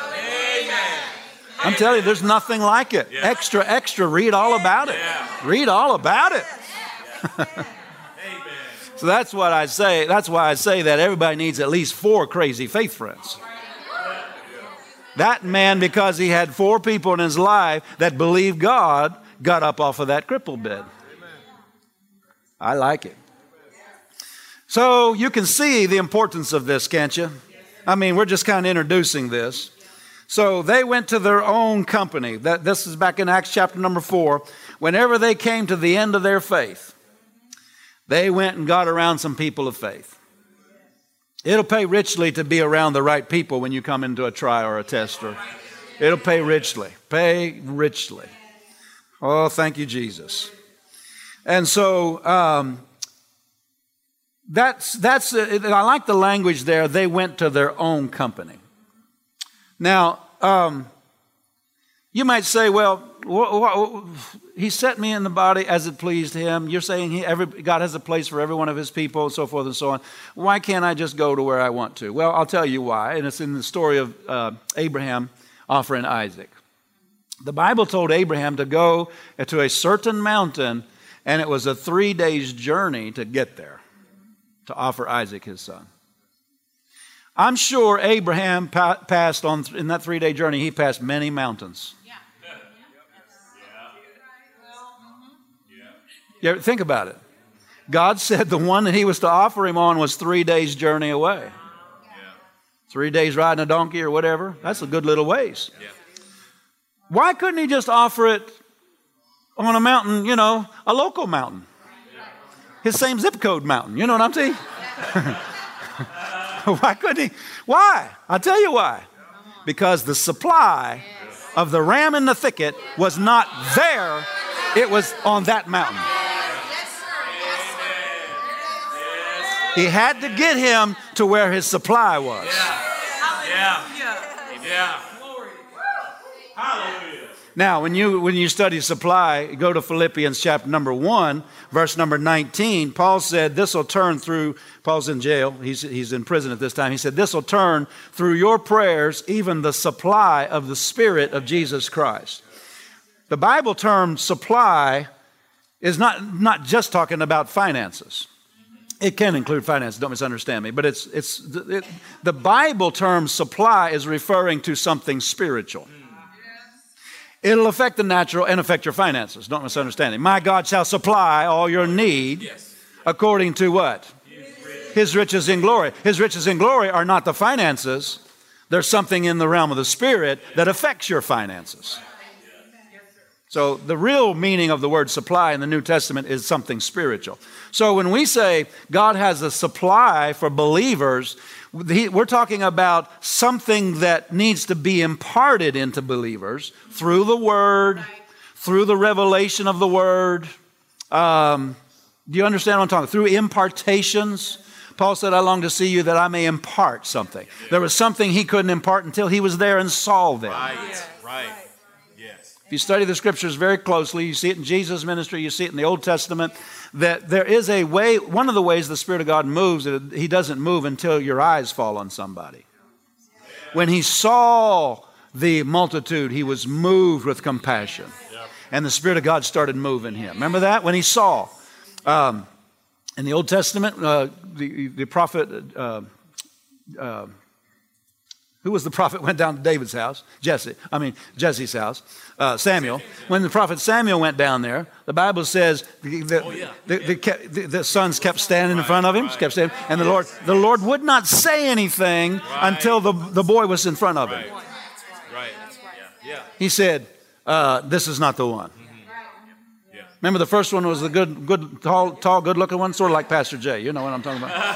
I'm telling you, there's nothing like it. Yeah. Extra, extra, read all about it. Yeah. Read all about it. Yeah. So that's what I say. That's why I say that everybody needs at least four crazy faith friends. That man, because he had four people in his life that believed God, got up off of that crippled bed. I like it. So you can see the importance of this, can't you? I mean, we're just kind of introducing this. So they went to their own company. That, this is back in Acts chapter number four. Whenever they came to the end of their faith, they went and got around some people of faith. It'll pay richly to be around the right people when you come into a trial or a test. Or, it'll pay richly. Pay richly. Oh, thank you, Jesus. And so um, that's, that's uh, I like the language there. They went to their own company. Now, um, you might say, well, wh- wh- he set me in the body as it pleased him. You're saying he, every, God has a place for every one of his people and so forth and so on. Why can't I just go to where I want to? Well, I'll tell you why. And it's in the story of uh, Abraham offering Isaac. The Bible told Abraham to go to a certain mountain, and it was a three days journey to get there, to offer Isaac his son. I'm sure Abraham pa- passed on, in that three-day journey, he passed many mountains. Yeah. Yeah. Yeah. Think about it. God said the one that he was to offer him on was three days' journey away. Yeah. Three days riding a donkey or whatever. That's a good little ways. Yeah. Why couldn't he just offer it on a mountain, you know, a local mountain? his same zip code mountain. You know what I'm saying? Why couldn't he? Why? I'll tell you why. Because the supply of the ram in the thicket was not there. It was on that mountain. He had to get him to where his supply was. Yeah. Yeah. Yeah. Hallelujah. Now, when you when you study supply, go to Philippians chapter number one, verse number nineteen. Paul said, this will turn through, Paul's in jail, he's, he's in prison at this time. He said, this will turn through your prayers, even the supply of the Spirit of Jesus Christ. The Bible term supply is not, not just talking about finances. It can include finances, don't misunderstand me, but it's, it's it, the Bible term supply is referring to something spiritual. It'll affect the natural and affect your finances. Don't misunderstand me. My God shall supply all your need Yes. according to what? His riches in glory. His riches in glory are not the finances. There's something in the realm of the Spirit that affects your finances. So the real meaning of the word supply in the New Testament is something spiritual. So when we say God has a supply for believers, we're talking about something that needs to be imparted into believers through the Word, through the revelation of the Word. Um, do you understand what I'm talking about? Through impartations. Paul said, I long to see you that I may impart something. There was something he couldn't impart until he was there and saw them. Right, right. Yes. If you study the Scriptures very closely, you see it in Jesus' ministry, you see it in the Old Testament, that there is a way, one of the ways the Spirit of God moves, he doesn't move until your eyes fall on somebody. When he saw the multitude, he was moved with compassion. And the Spirit of God started moving him. Remember that? When he saw. Um, in the Old Testament, uh, the, the prophet, uh, uh, who was the prophet went down to David's house? Jesse. I mean, Jesse's house. Uh, Samuel. When the prophet Samuel went down there, the Bible says the, the, oh, yeah. the, the, the, the sons kept standing in front of him, right, kept standing, and the Lord, the Lord would not say anything right. until the, the boy was in front of him. Right. Right. Yeah. He said, uh, "This is not the one." Mm-hmm. Yeah. Remember, the first one was the good, good, tall, tall, good-looking one, sort of like Pastor Jay. You know what I'm talking about?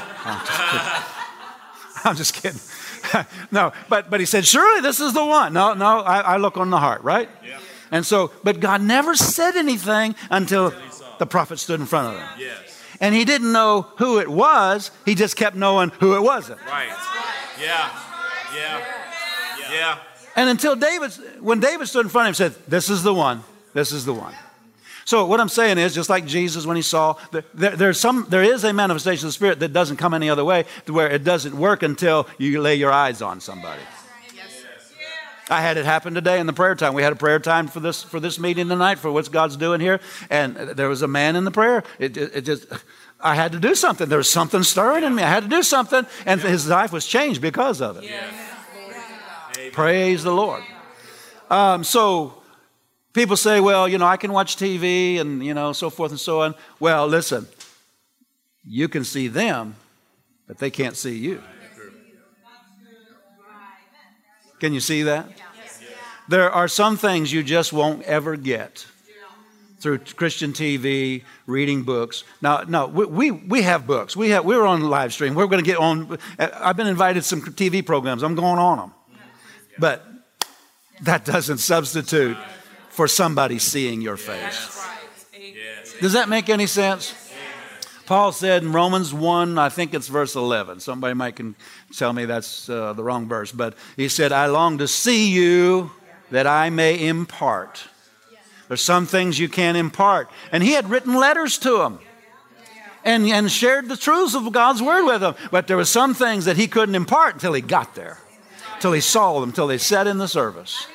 I'm just kidding. I'm just kidding. No, but but he said, surely this is the one. No, no, I, I look on the heart, right? Yeah. And so, but God never said anything until the prophet stood in front of him. Yes. And he didn't know who it was. He just kept knowing who it wasn't. Right. Yeah. Yeah. Yeah. And until David, when David stood in front of him, said, this is the one. This is the one. So what I'm saying is, just like Jesus when he saw, there, there's some, there is a manifestation of the Spirit that doesn't come any other way, to where it doesn't work until you lay your eyes on somebody. I had it happen today in the prayer time. We had a prayer time for this for this meeting tonight, for what God's doing here, and there was a man in the prayer. It, it, it just, I had to do something. There was something stirring in me. I had to do something, and his life was changed because of it. Yes. Praise the Lord. Um, so. People say, well, you know, I can watch T V and, you know, so forth and so on. Well, listen, you can see them, but they can't see you. Can you see that? There are some things you just won't ever get through Christian T V, reading books. Now, no, we we, we have books. We have, we're on live stream. We're going to get on. I've been invited to some T V programs. I'm going on them. But that doesn't substitute for somebody seeing your face. Does that make any sense? Paul said in Romans one, I think it's verse eleven. Somebody might can tell me that's uh, the wrong verse, but he said, I long to see you that I may impart. There's some things you can't impart. And he had written letters to them and, and shared the truths of God's word with them. But there were some things that he couldn't impart until he got there, until he saw them, until they sat in the service.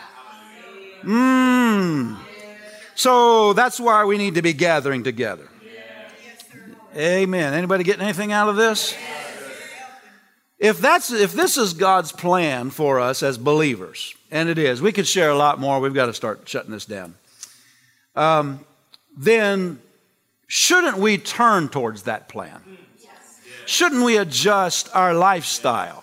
Mm. So that's why we need to be gathering together. Amen. Anybody getting anything out of this? If that's if this is God's plan for us as believers, and it is, we could share a lot more. We've got to start shutting this down. Um, then shouldn't we turn towards that plan? Shouldn't we adjust our lifestyle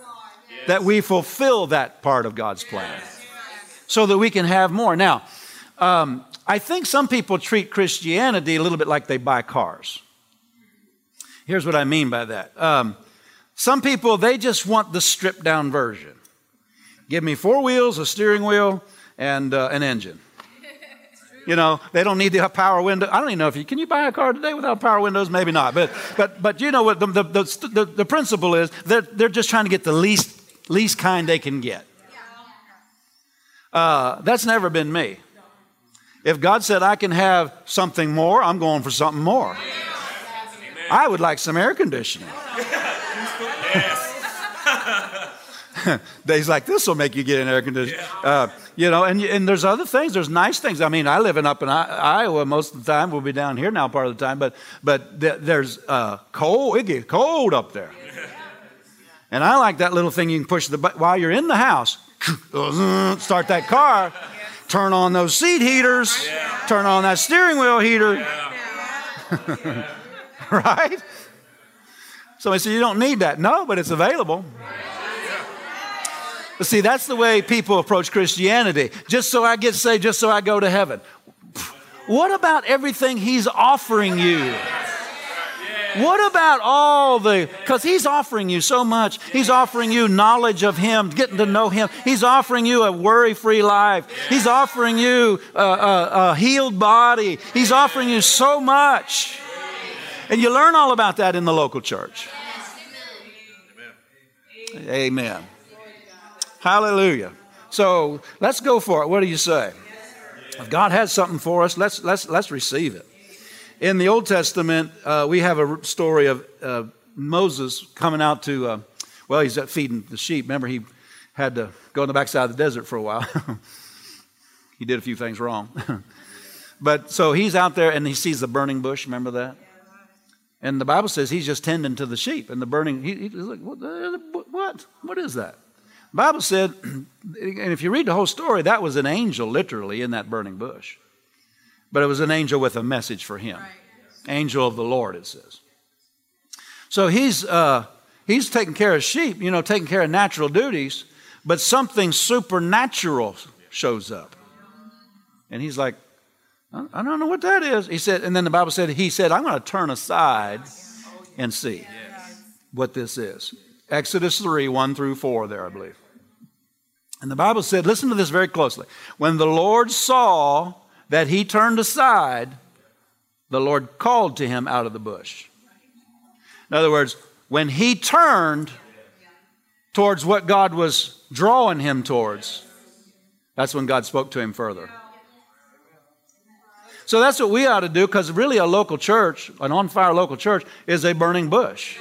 that we fulfill that part of God's plan? So that we can have more. Now, Um, I think some people treat Christianity a little bit like they buy cars. Here's what I mean by that. Um, some people, they just want the stripped down version. Give me four wheels, a steering wheel, and uh, an engine. You know, they don't need the power window. I don't even know if you, can you buy a car today without power windows? Maybe not. But but but you know what, the, the, the, the principle is, they're, they're just trying to get the least, least kind they can get. Uh, that's never been me. If God said I can have something more, I'm going for something more. I would like some air conditioning. Days like this will make you get an air conditioner. Uh, you know, and and there's other things. There's nice things. I mean, I live in up in Iowa most of the time. We'll be down here now part of the time. But but th- there's uh, cold. It gets cold up there. And I like that little thing you can push the button while you're in the house. Start that car. Turn on those seat heaters. Turn on that steering wheel heater. Right? Somebody said, you don't need that. No, but it's available. But see, that's the way people approach Christianity. Just so I get saved, just so I go to heaven. What about everything he's offering you? What about all the, because he's offering you so much. He's offering you knowledge of him, getting to know him. He's offering you a worry-free life. He's offering you a, a, a healed body. He's offering you so much. And you learn all about that in the local church. Amen. Amen. Hallelujah. So let's go for it. What do you say? If God has something for us, let's let's let's receive it. In the Old Testament, uh, we have a story of uh, Moses coming out to, uh, well, he's feeding the sheep. Remember, he had to go on the backside of the desert for a while. He did a few things wrong. But so he's out there and he sees the burning bush. Remember that? And the Bible says he's just tending to the sheep. And the burning, he, he's like, what, what? What is that? The Bible said, and if you read the whole story, that was an angel literally in that burning bush. But it was an angel with a message for him. Right. Angel of the Lord, it says. So he's uh, he's taking care of sheep, you know, taking care of natural duties, but something supernatural shows up. And he's like, I don't know what that is. He said, and then the Bible said, he said, I'm going to turn aside and see what this is. Exodus three, one through four there, I believe. And the Bible said, listen to this very closely. When the Lord saw that he turned aside, the Lord called to him out of the bush. In other words, when he turned towards what God was drawing him towards, that's when God spoke to him further. So that's what we ought to do, because really a local church, an on-fire local church, is a burning bush.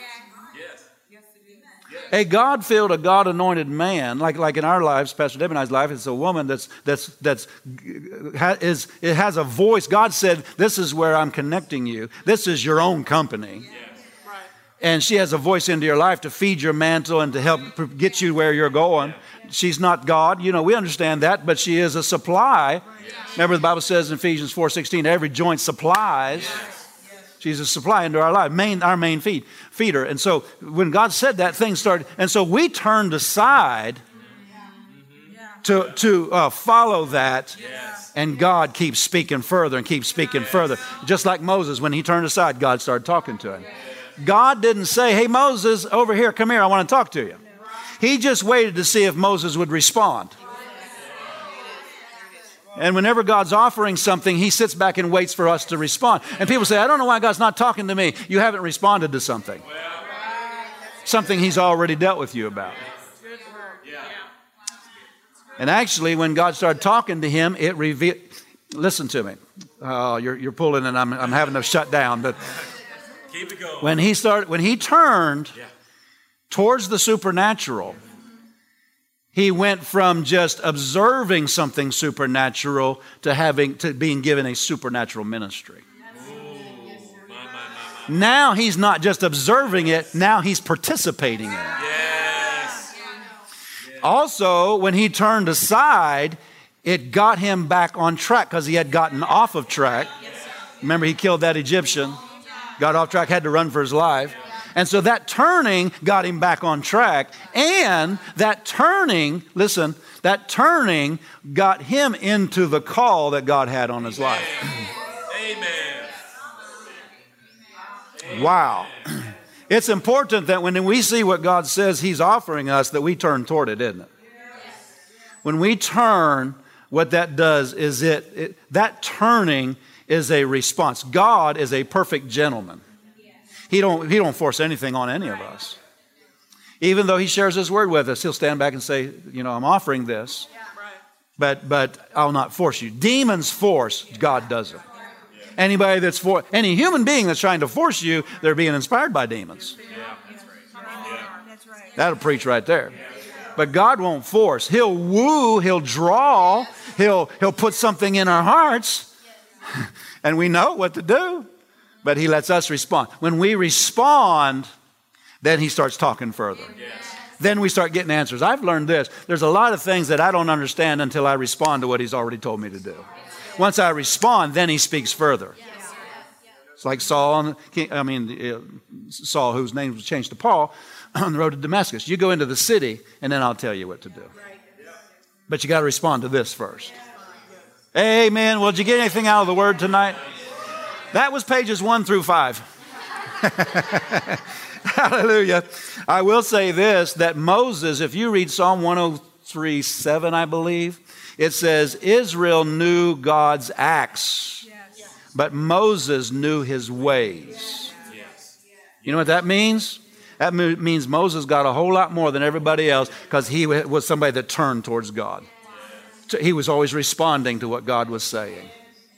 A God-filled, a God-anointed man, like, like in our lives, Pastor Debbie and I's life, it's a woman that's that's that's is it has a voice. God said, "This is where I'm connecting you. This is your own company." Yes. Right. And she has a voice into your life to feed your mantle and to help get you where you're going. Yeah. She's not God, you know. We understand that, but she is a supply. Yes. Remember, the Bible says in Ephesians four sixteen, every joint supplies. Yes. She's a supply into our life, main, our main feed, feeder. And so when God said that, things started. And so we turned aside to, to uh, follow that. Yes. And God keeps speaking further and keeps speaking yes. further. Just like Moses, when he turned aside, God started talking to him. Yes. God didn't say, hey, Moses, over here, come here, I want to talk to you. He just waited to see if Moses would respond. And whenever God's offering something, he sits back and waits for us to respond. And people say, I don't know why God's not talking to me. You haven't responded to something. Something he's already dealt with you about. And actually, when God started talking to him, it revealed, listen to me. Oh, you're, you're pulling and I'm, I'm having to shut down. But keep it going. When he started, when he turned towards the supernatural, he went from just observing something supernatural to having to being given a supernatural ministry. Now he's not just observing it, now he's participating in it. Yes. Also, when he turned aside, it got him back on track because he had gotten off of track. Remember, he killed that Egyptian, got off track, had to run for his life. And so that turning got him back on track. And that turning, listen, that turning got him into the call that God had on his life. Amen. Wow. It's important that when we see what God says He's offering us, that we turn toward it, isn't it? When we turn, what that does is it, it that turning is a response. God is a perfect gentleman. He don't, he don't force anything on any of us. Even though He shares His word with us, He'll stand back and say, you know, I'm offering this, but but I'll not force you. Demons force, God doesn't. Anybody that's for any human being that's trying to force you, they're being inspired by demons. That'll preach right there. But God won't force. He'll woo, He'll draw, He'll He'll put something in our hearts, and we know what to do. But He lets us respond. When we respond, then He starts talking further. Then we start getting answers. I've learned this. There's a lot of things that I don't understand until I respond to what He's already told me to do. Once I respond, then He speaks further. It's like Saul, I mean, Saul, whose name was changed to Paul, on the road to Damascus. You go into the city, and then I'll tell you what to do. But you got to respond to this first. Amen. Well, did you get anything out of the Word tonight? That was pages one through five. Hallelujah. I will say this, that Moses, if you read Psalm one oh three, seven, I believe, it says, Israel knew God's acts, but Moses knew His ways. You know what that means? That means Moses got a whole lot more than everybody else because he was somebody that turned towards God. He was always responding to what God was saying.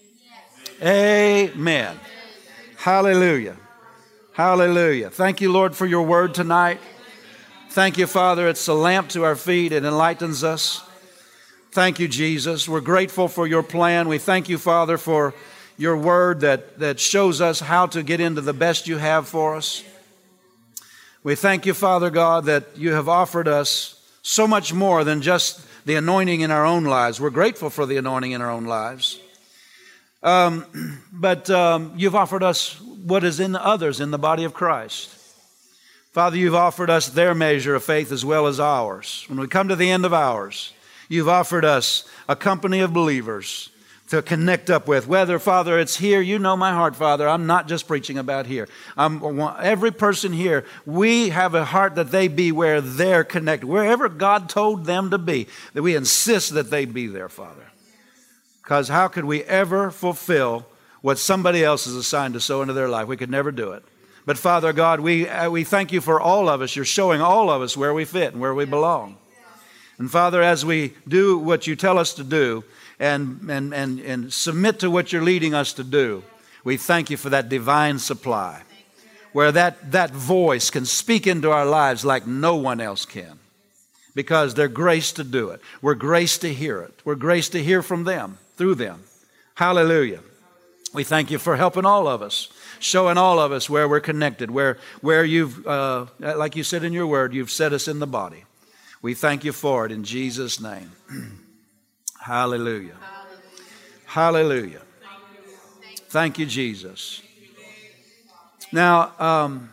Amen. Hallelujah. Hallelujah. Thank you, Lord, for your word tonight. Thank you, Father. It's a lamp to our feet. It enlightens us. Thank you, Jesus. We're grateful for your plan. We thank you, Father, for your word that, that shows us how to get into the best you have for us. We thank you, Father God, that you have offered us so much more than just the anointing in our own lives. We're grateful for the anointing in our own lives. Um, but um, you've offered us what is in others in the body of Christ. Father, you've offered us their measure of faith as well as ours. When we come to the end of ours, you've offered us a company of believers to connect up with. Whether, Father, it's here, you know my heart, Father. I'm not just preaching about here. I'm, every person here, we have a heart that they be where they're connected. Wherever God told them to be, that we insist that they be there, Father. Because how could we ever fulfill what somebody else is assigned to sow into their life? We could never do it. But Father God, we, uh, we thank you for all of us. You're showing all of us where we fit and where we belong. And Father, as we do what you tell us to do and, and, and, and submit to what you're leading us to do, we thank you for that divine supply, where that, that voice can speak into our lives like no one else can, because they're graced to do it. We're graced to hear it. We're graced to hear from them, through them. Hallelujah. We thank you for helping all of us, showing all of us where we're connected, where, where you've, uh, like you said in your word, you've set us in the body. We thank you for it in Jesus' name. Hallelujah. Hallelujah. Thank you, Jesus. Now, um,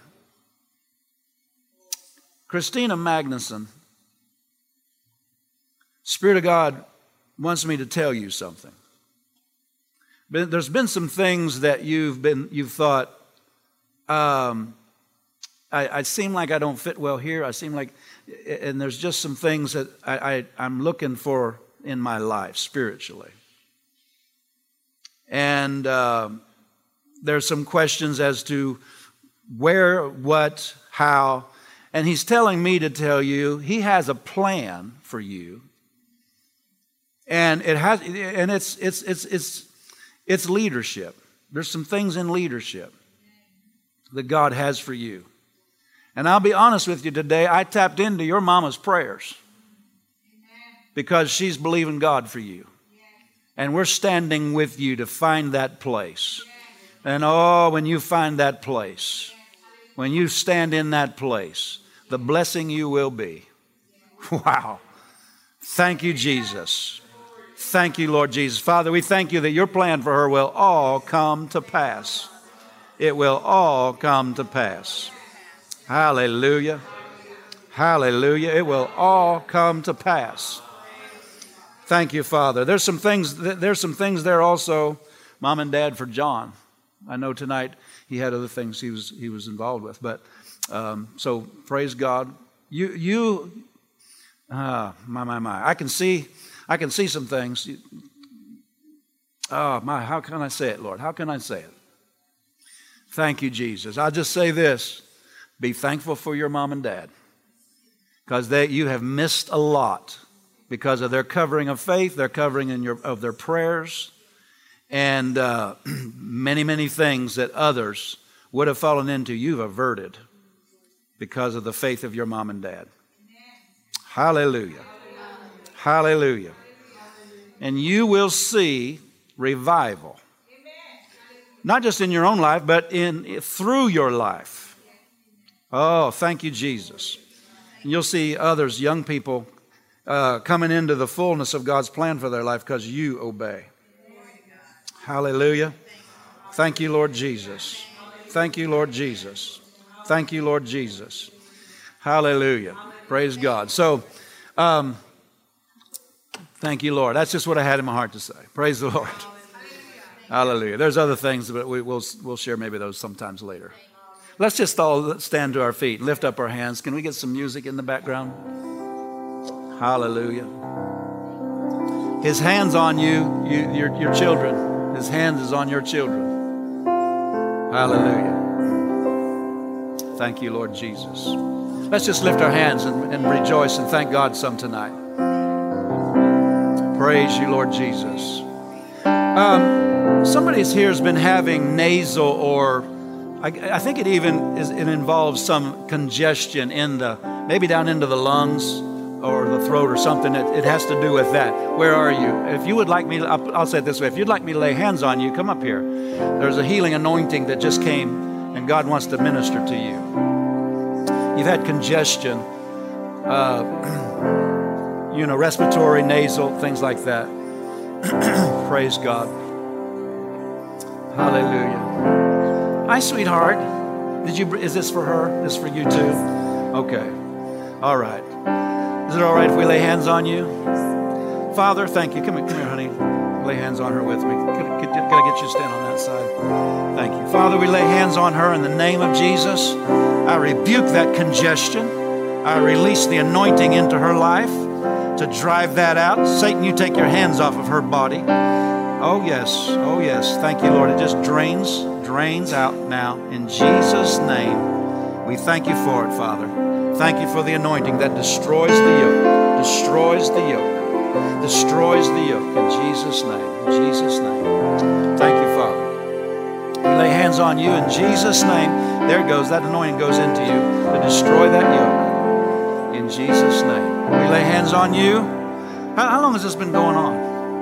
Christina Magnuson, Spirit of God wants me to tell you something. But there's been some things that you've been, you've thought, um, I, I seem like I don't fit well here. I seem like, and there's just some things that I, I, I'm looking for in my life spiritually. And um, there's some questions as to where, what, how. And he's telling me to tell you he has a plan for you. And it has, and it's it's it's it's it's leadership. There's some things in leadership that God has for you. And I'll be honest with you today, I tapped into your mama's prayers because she's believing God for you. And we're standing with you to find that place. And oh, when you find that place, when you stand in that place, the blessing you will be. Wow. Thank you, Jesus. Thank you, Lord Jesus. Father, we thank you that your plan for her will all come to pass. It will all come to pass. Hallelujah. Hallelujah. It will all come to pass. Thank you, Father. There's some things, there's some things there also, Mom and Dad, for John. I know tonight he had other things he was he was involved with, but um, so praise God. You you, ah, my my my. I can see I can see some things. Oh my, how can I say it, Lord? How can I say it? Thank you, Jesus. I'll just say this: be thankful for your mom and dad, because they you have missed a lot because of their covering of faith, their covering in your of their prayers. And uh, many, many things that others would have fallen into, you've averted because of the faith of your mom and dad. Hallelujah. Hallelujah. And you will see revival. Not just in your own life, but in through your life. Oh, thank you, Jesus. And you'll see others, young people, uh, coming into the fullness of God's plan for their life because you obey. Hallelujah. Thank you, Lord Jesus. Thank you, Lord Jesus. Thank you, Lord Jesus. Hallelujah. Praise God. So, um, thank you, Lord. That's just what I had in my heart to say. Praise the Lord. Hallelujah. There's other things, but we, we'll, we'll share maybe those sometimes later. Let's just all stand to our feet, lift up our hands. Can we get some music in the background? Hallelujah. His hand's on you, you your, your children. His hand is on your children. Hallelujah. Thank you, Lord Jesus. Let's just lift our hands and, and rejoice and thank God some tonight. Praise you, Lord Jesus. Um, somebody here has been having nasal or I, I think it even is, it involves some congestion in the, maybe down into the lungs or the throat or something. It, it has to do with that. Where are you? If you would like me, I'll, I'll say it this way. If you'd like me to lay hands on you, come up here. There's a healing anointing that just came, and God wants to minister to you. You've had congestion, uh, you know, respiratory, nasal, things like that. Praise God. Hallelujah. Hi, sweetheart. Did you? Is this for her? This for you too? Okay. All right. Is it all right if we lay hands on you? Father, thank you. Come here, come here, honey. Lay hands on her with me. Can, can, can I get you to stand on that side? Thank you. Father, we lay hands on her in the name of Jesus. I rebuke that congestion. I release the anointing into her life to drive that out. Satan, you take your hands off of her body. Oh, yes. Oh, yes. Thank you, Lord. It just drains, drains out now. In Jesus' name, we thank you for it, Father. Thank you for the anointing that destroys the yoke, destroys the yoke, destroys the yoke in Jesus' name, in Jesus' name. Thank you, Father. We lay hands on you in Jesus' name. There it goes. That anointing goes into you to destroy that yoke in Jesus' name. We lay hands on you. How, how long has this been going on?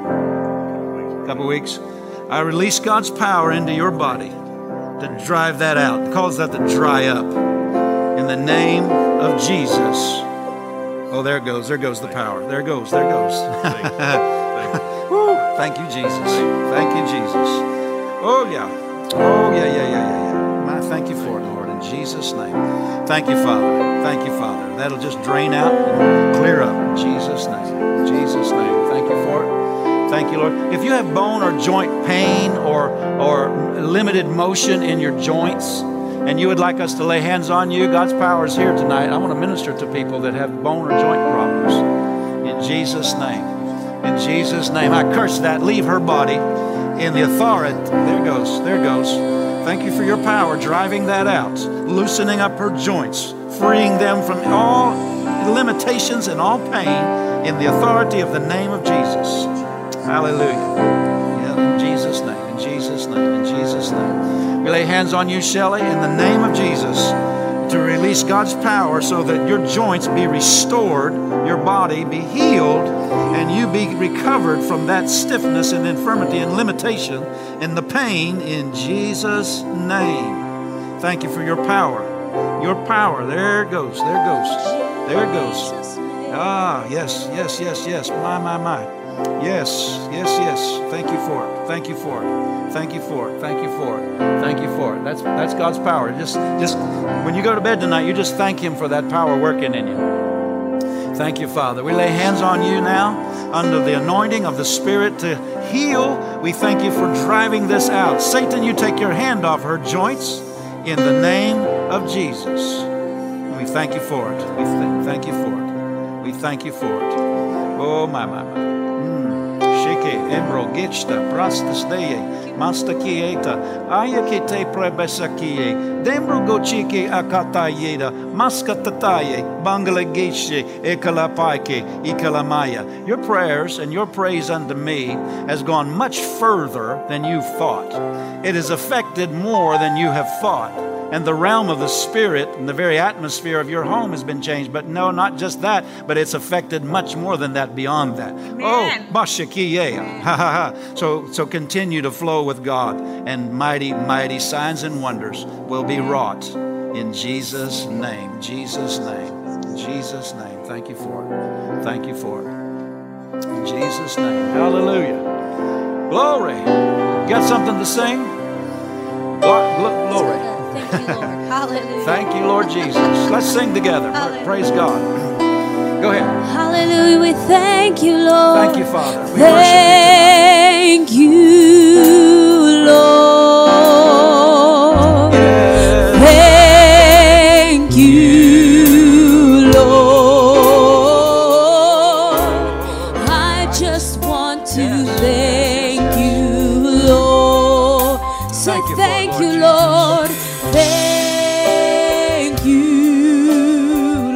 A couple weeks. I release God's power into your body to drive that out, cause that to dry up. In the name of Jesus. Oh, there it goes. There goes the power. There it goes. There it goes. Thank you. Thank you. Woo. Thank you, Jesus. Thank you, Jesus. Oh, yeah. Oh, yeah, yeah, yeah, yeah, yeah. I thank you for it, Lord, in Jesus' name. Thank you, Father. Thank you, Father. That'll just drain out and clear up in Jesus' name. In Jesus' name. Thank you for it. Thank you, Lord. If you have bone or joint pain or, or limited motion in your joints, and you would like us to lay hands on you, God's power is here tonight. I want to minister to people that have bone or joint problems. In Jesus' name. In Jesus' name. I curse that. Leave her body in the authority. There it goes. There it goes. Thank you for your power driving that out. Loosening up her joints. Freeing them from all limitations and all pain in the authority of the name of Jesus. Hallelujah. Yeah, in Jesus' name. In Jesus' name. In Jesus' name. We lay hands on you, Shelley, in the name of Jesus to release God's power so that your joints be restored, your body be healed, and you be recovered from that stiffness and infirmity and limitation and the pain in Jesus' name. Thank you for your power. Your power. There it goes. There it goes. There it goes. Ah, yes, yes, yes, yes. My, my, my. Yes, yes, yes. Thank you for it. Thank you for it. Thank you for it. Thank you for it. Thank you for it. That's that's God's power. Just just when you go to bed tonight, you just thank Him for that power working in you. Thank you, Father. We lay hands on you now under the anointing of the Spirit to heal. We thank you for driving this out. Satan, you take your hand off her joints in the name of Jesus. And we thank you for it. We th- thank you for it. We thank you for it. Oh, my, my, my. Sheke, embro, gitsta, prastas deye, masta kieta, ayakete prebesakie, dembro gochike akatayeda, maskatataye, bangalageshe, ekalapaike, ikalamaya. Your prayers and your praise unto me has gone much further than you thought. It has affected more than you have thought. And the realm of the Spirit and the very atmosphere of your home has been changed. But no, not just that, but it's affected much more than that, beyond that. Amen. Oh, bashakiye. Ha ha ha. So, so continue to flow with God, and mighty, mighty signs and wonders will be wrought in Jesus' name. Jesus' name. Jesus' name. Thank you for it. Thank you for it. In Jesus' name. Hallelujah. Glory. Got something to sing? Gl- gl- glory. Thank you, Lord. Hallelujah. Thank you, Lord Jesus. Let's sing together. Hallelujah. Praise God. Go ahead. Hallelujah. We thank you, Lord. Thank you, Father. We thank worship you you, Lord. Yes. Thank you, Lord. I just want to Yes. thank you, Lord. So Thank you, thank Lord you, Jesus. Lord. Thank you,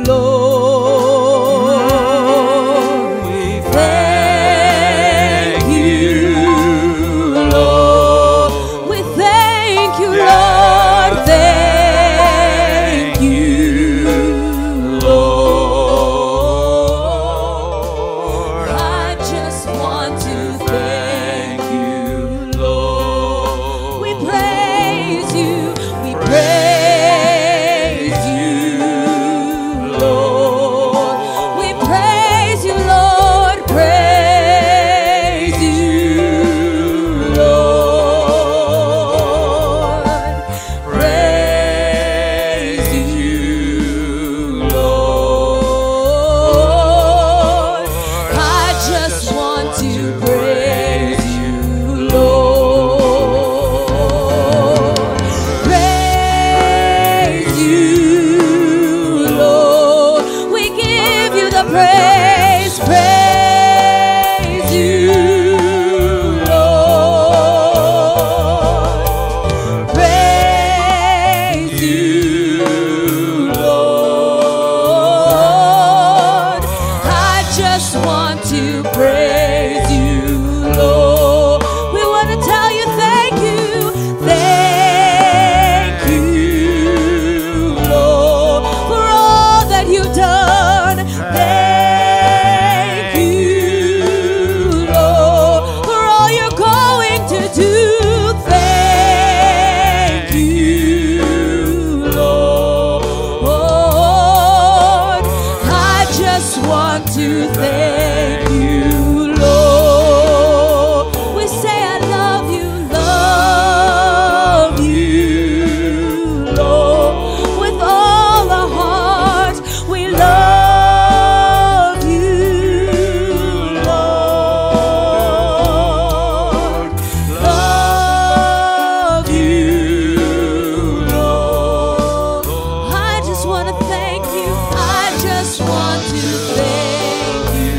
Lord. We Thank you, Lord. We thank you, Lord. Thank you, Lord. I just want to thank you, Lord. We praise you. We praise you, Lord. We praise you, Lord. Praise you, Lord. Praise you, Lord. I just want to praise you, Lord. Praise you, Lord. We give you the praise. Praise you, Lord. Praise you, Lord. I just want to praise you, Lord. We want to tell you thank you. Thank you, Lord, for all that you've done. Thank you, Lord, for all you're going to do. Thank you, Lord. I just want to thank you, Lord. We say I love you, love you, Lord. With all our hearts, we love you, Lord. Love you, Lord. I just want to thank you. I just want to thank you,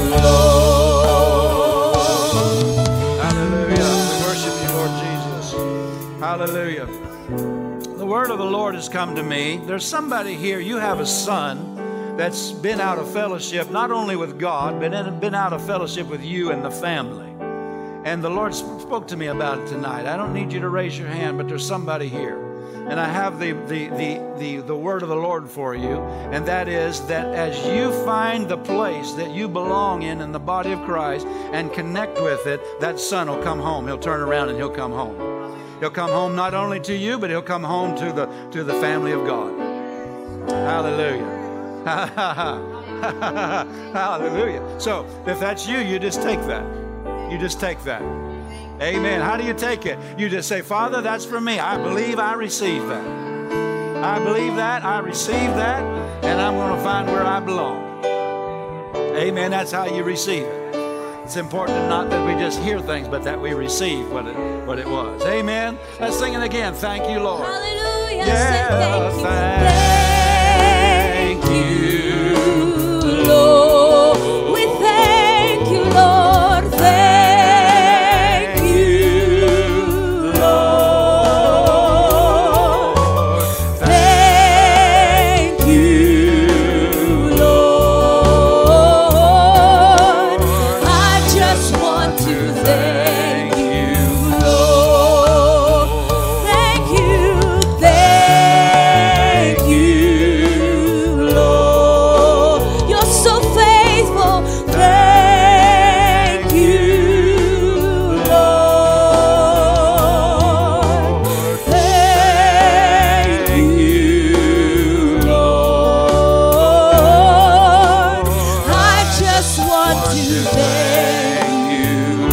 Lord. Hallelujah. We worship you, Lord Jesus. Hallelujah. The word of the Lord has come to me. There's somebody here, you have a son that's been out of fellowship, not only with God, but in- been out of fellowship with you and the family. And the Lord sp- spoke to me about it tonight. I don't need you to raise your hand, but there's somebody here. And I have the, the, the, the, the word of the Lord for you. And that is that as you find the place that you belong in in the body of Christ and connect with it, that son will come home. He'll turn around and he'll come home. He'll come home not only to you, but he'll come home to the, to the family of God. Hallelujah. Hallelujah. So if that's you, you just take that. You just take that. Amen. How do you take it? You just say, Father, that's for me. I believe I receive that. I believe that. I receive that. And I'm going to find where I belong. Amen. That's how you receive it. It's important not that we just hear things, but that we receive what it, what it was. Amen. Let's sing it again. Thank you, Lord. Hallelujah. Yeah, Say thank, thank you, Lord. We thank you, Lord. Thank you, Lord. Thank you, Lord. I just want to thank you, Lord. Thank you, thank you, Lord. You're so faithful. Thank you, Lord. Thank you, Lord. I just want to thank you,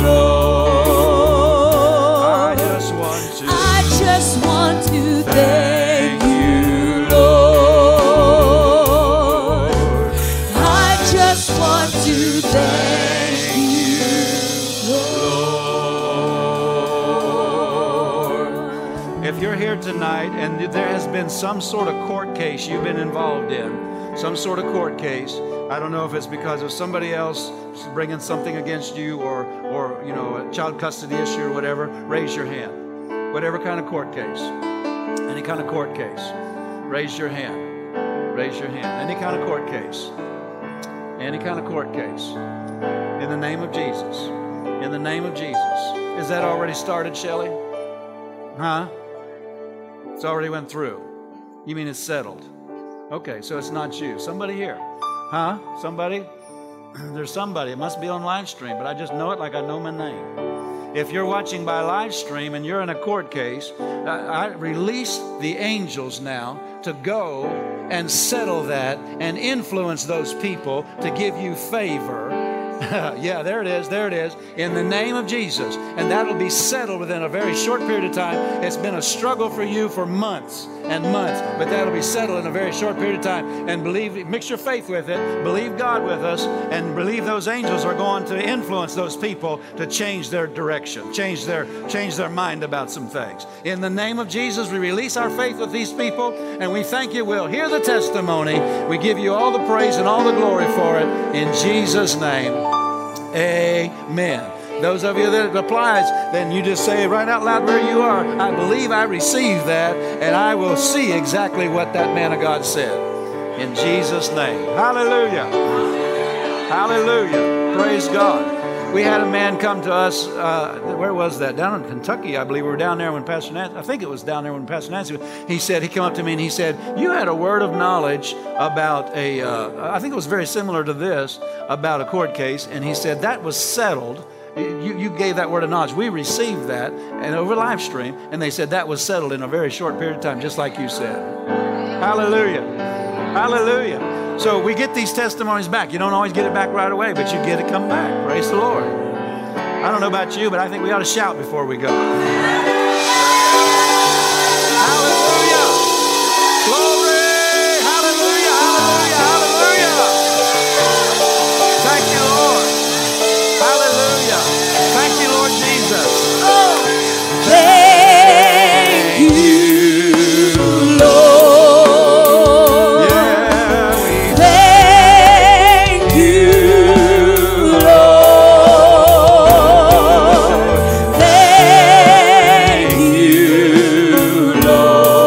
Lord. I just want to. I just want to thank you, Lord. I just want to thank you, Lord. If you're here tonight and there has been some sort of court case you've been involved in, some sort of court case, I don't know if it's because of somebody else bringing something against you or, or you know, a child custody issue or whatever, raise your hand. Whatever kind of court case, any kind of court case, raise your hand. Raise your hand. Any kind of court case, any kind of court case, in the name of Jesus, in the name of Jesus. Is that already started, Shelley? Huh? It's already went through. You mean it's settled? Okay, so it's not you. Somebody here. Huh? Somebody? There's somebody. It must be on live stream, but I just know it like I know my name. If you're watching by live stream and you're in a court case, I, I release the angels now to go and settle that and influence those people to give you favor. Yeah, there it is, there it is, in the name of Jesus. And that'll be settled within a very short period of time. It's been a struggle for you for months and months, but that'll be settled in a very short period of time. And believe, mix your faith with it, believe God with us, and believe those angels are going to influence those people to change their direction, change their, change their mind about some things. In the name of Jesus, we release our faith with these people, and we thank you. We'll hear the testimony. We give you all the praise and all the glory for it. In Jesus' name. Amen. Those of you that it applies, then you just say right out loud where you are, I believe I received that, and I will see exactly what that man of God said. In Jesus' name. Hallelujah. Hallelujah. Praise God. We had a man come to us, uh, where was that? Down in Kentucky, I believe. We were down there when Pastor Nancy, I think it was down there when Pastor Nancy, he said, he came up to me and he said, you had a word of knowledge about a, uh, I think it was very similar to this, about a court case. And he said, that was settled. You, you gave that word of knowledge. We received that and over live stream. And they said that was settled in a very short period of time, just like you said. Hallelujah. Hallelujah. So we get these testimonies back. You don't always get it back right away, but you get it come back. Praise the Lord. I don't know about you, but I think we ought to shout before we go. Hallelujah. Glory. Hallelujah. Hallelujah. Hallelujah. Thank you, Lord. Hallelujah. Thank you, Lord Jesus. Oh, thank you, Lord. Lord.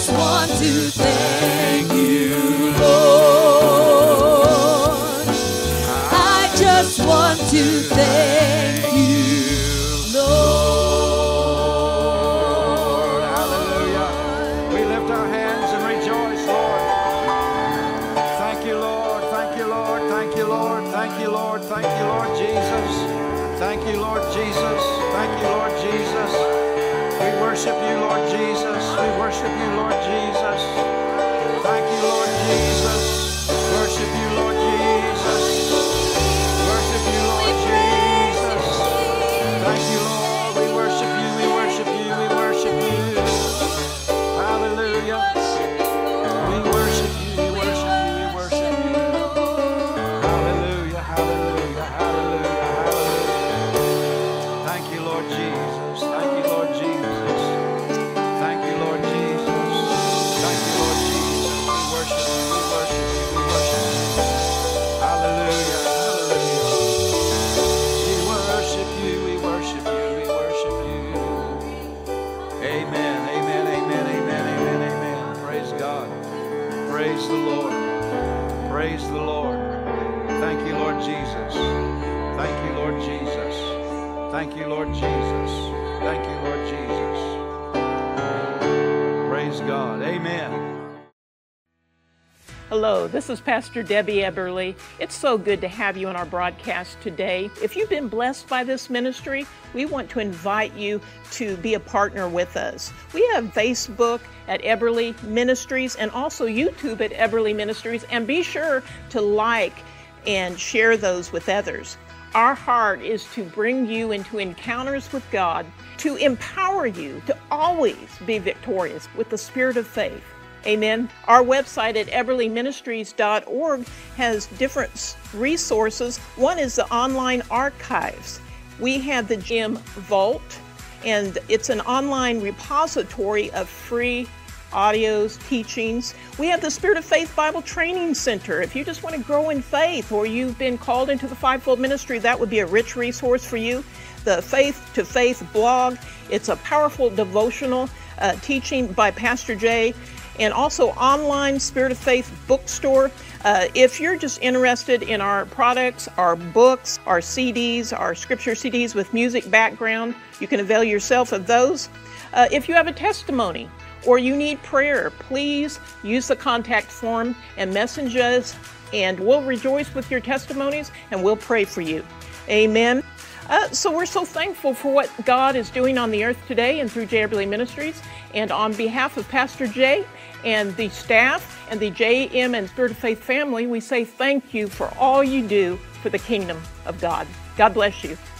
just want to thank you, Lord. I just want to thank you, Lord. Hallelujah. We lift our hands and rejoice, Lord. Thank you, Lord. Thank you, Lord. Thank you, Lord. Thank you, Lord. Thank you, Lord Jesus. Thank you, Lord Jesus. Thank you, Lord Jesus. We worship you, Lord Jesus. We worship you, Lord Jesus. Thank you, Lord Jesus. Worship you, Lord Jesus. Worship you, Lord Jesus. Thank you, Lord. We worship you, we worship you, we worship you. Hallelujah. We worship you, we worship you, we worship you. Hallelujah, hallelujah, hallelujah, hallelujah. Thank you, Lord Jesus. Thank you, Lord Jesus. Thank you, Lord Jesus. Thank you, Lord Jesus. We worship you, we worship you, we worship you. Hallelujah, hallelujah. We worship you, we worship you, we worship you. Amen, amen, amen, amen, amen, amen. Praise God. Praise the Lord. Praise the Lord. Thank you, Lord Jesus. Thank you, Lord Jesus. Thank you, Lord Jesus. Thank you, Lord Jesus. Praise God. Amen. Hello, this is Pastor Debbie Eberly. It's so good to have you on our broadcast today. If you've been blessed by this ministry, we want to invite you to be a partner with us. We have Facebook at Eberly Ministries and also YouTube at Eberly Ministries, and be sure to like and share those with others. Our heart is to bring you into encounters with God, to empower you to always be victorious with the spirit of faith. Amen. Our website at eberly ministries dot org has different resources. One is the online archives. We have the Gem Vault, and it's an online repository of free audios, teachings. We have the Spirit of Faith Bible Training Center. If you just want to grow in faith, or you've been called into the fivefold ministry, that would be a rich resource for you. The Faith to Faith blog, it's a powerful devotional uh, teaching by Pastor Jay. And also online Spirit of Faith bookstore. Uh, if you're just interested in our products, our books, our C Ds, our scripture C Ds with music background, you can avail yourself of those. Uh, if you have a testimony or you need prayer, please use the contact form and message us, and we'll rejoice with your testimonies and we'll pray for you. Amen. Uh, so we're so thankful for what God is doing on the earth today and through J. Eberly Ministries. And on behalf of Pastor Jay and the staff and the J M and Spirit of Faith family, we say thank you for all you do for the kingdom of God. God bless you.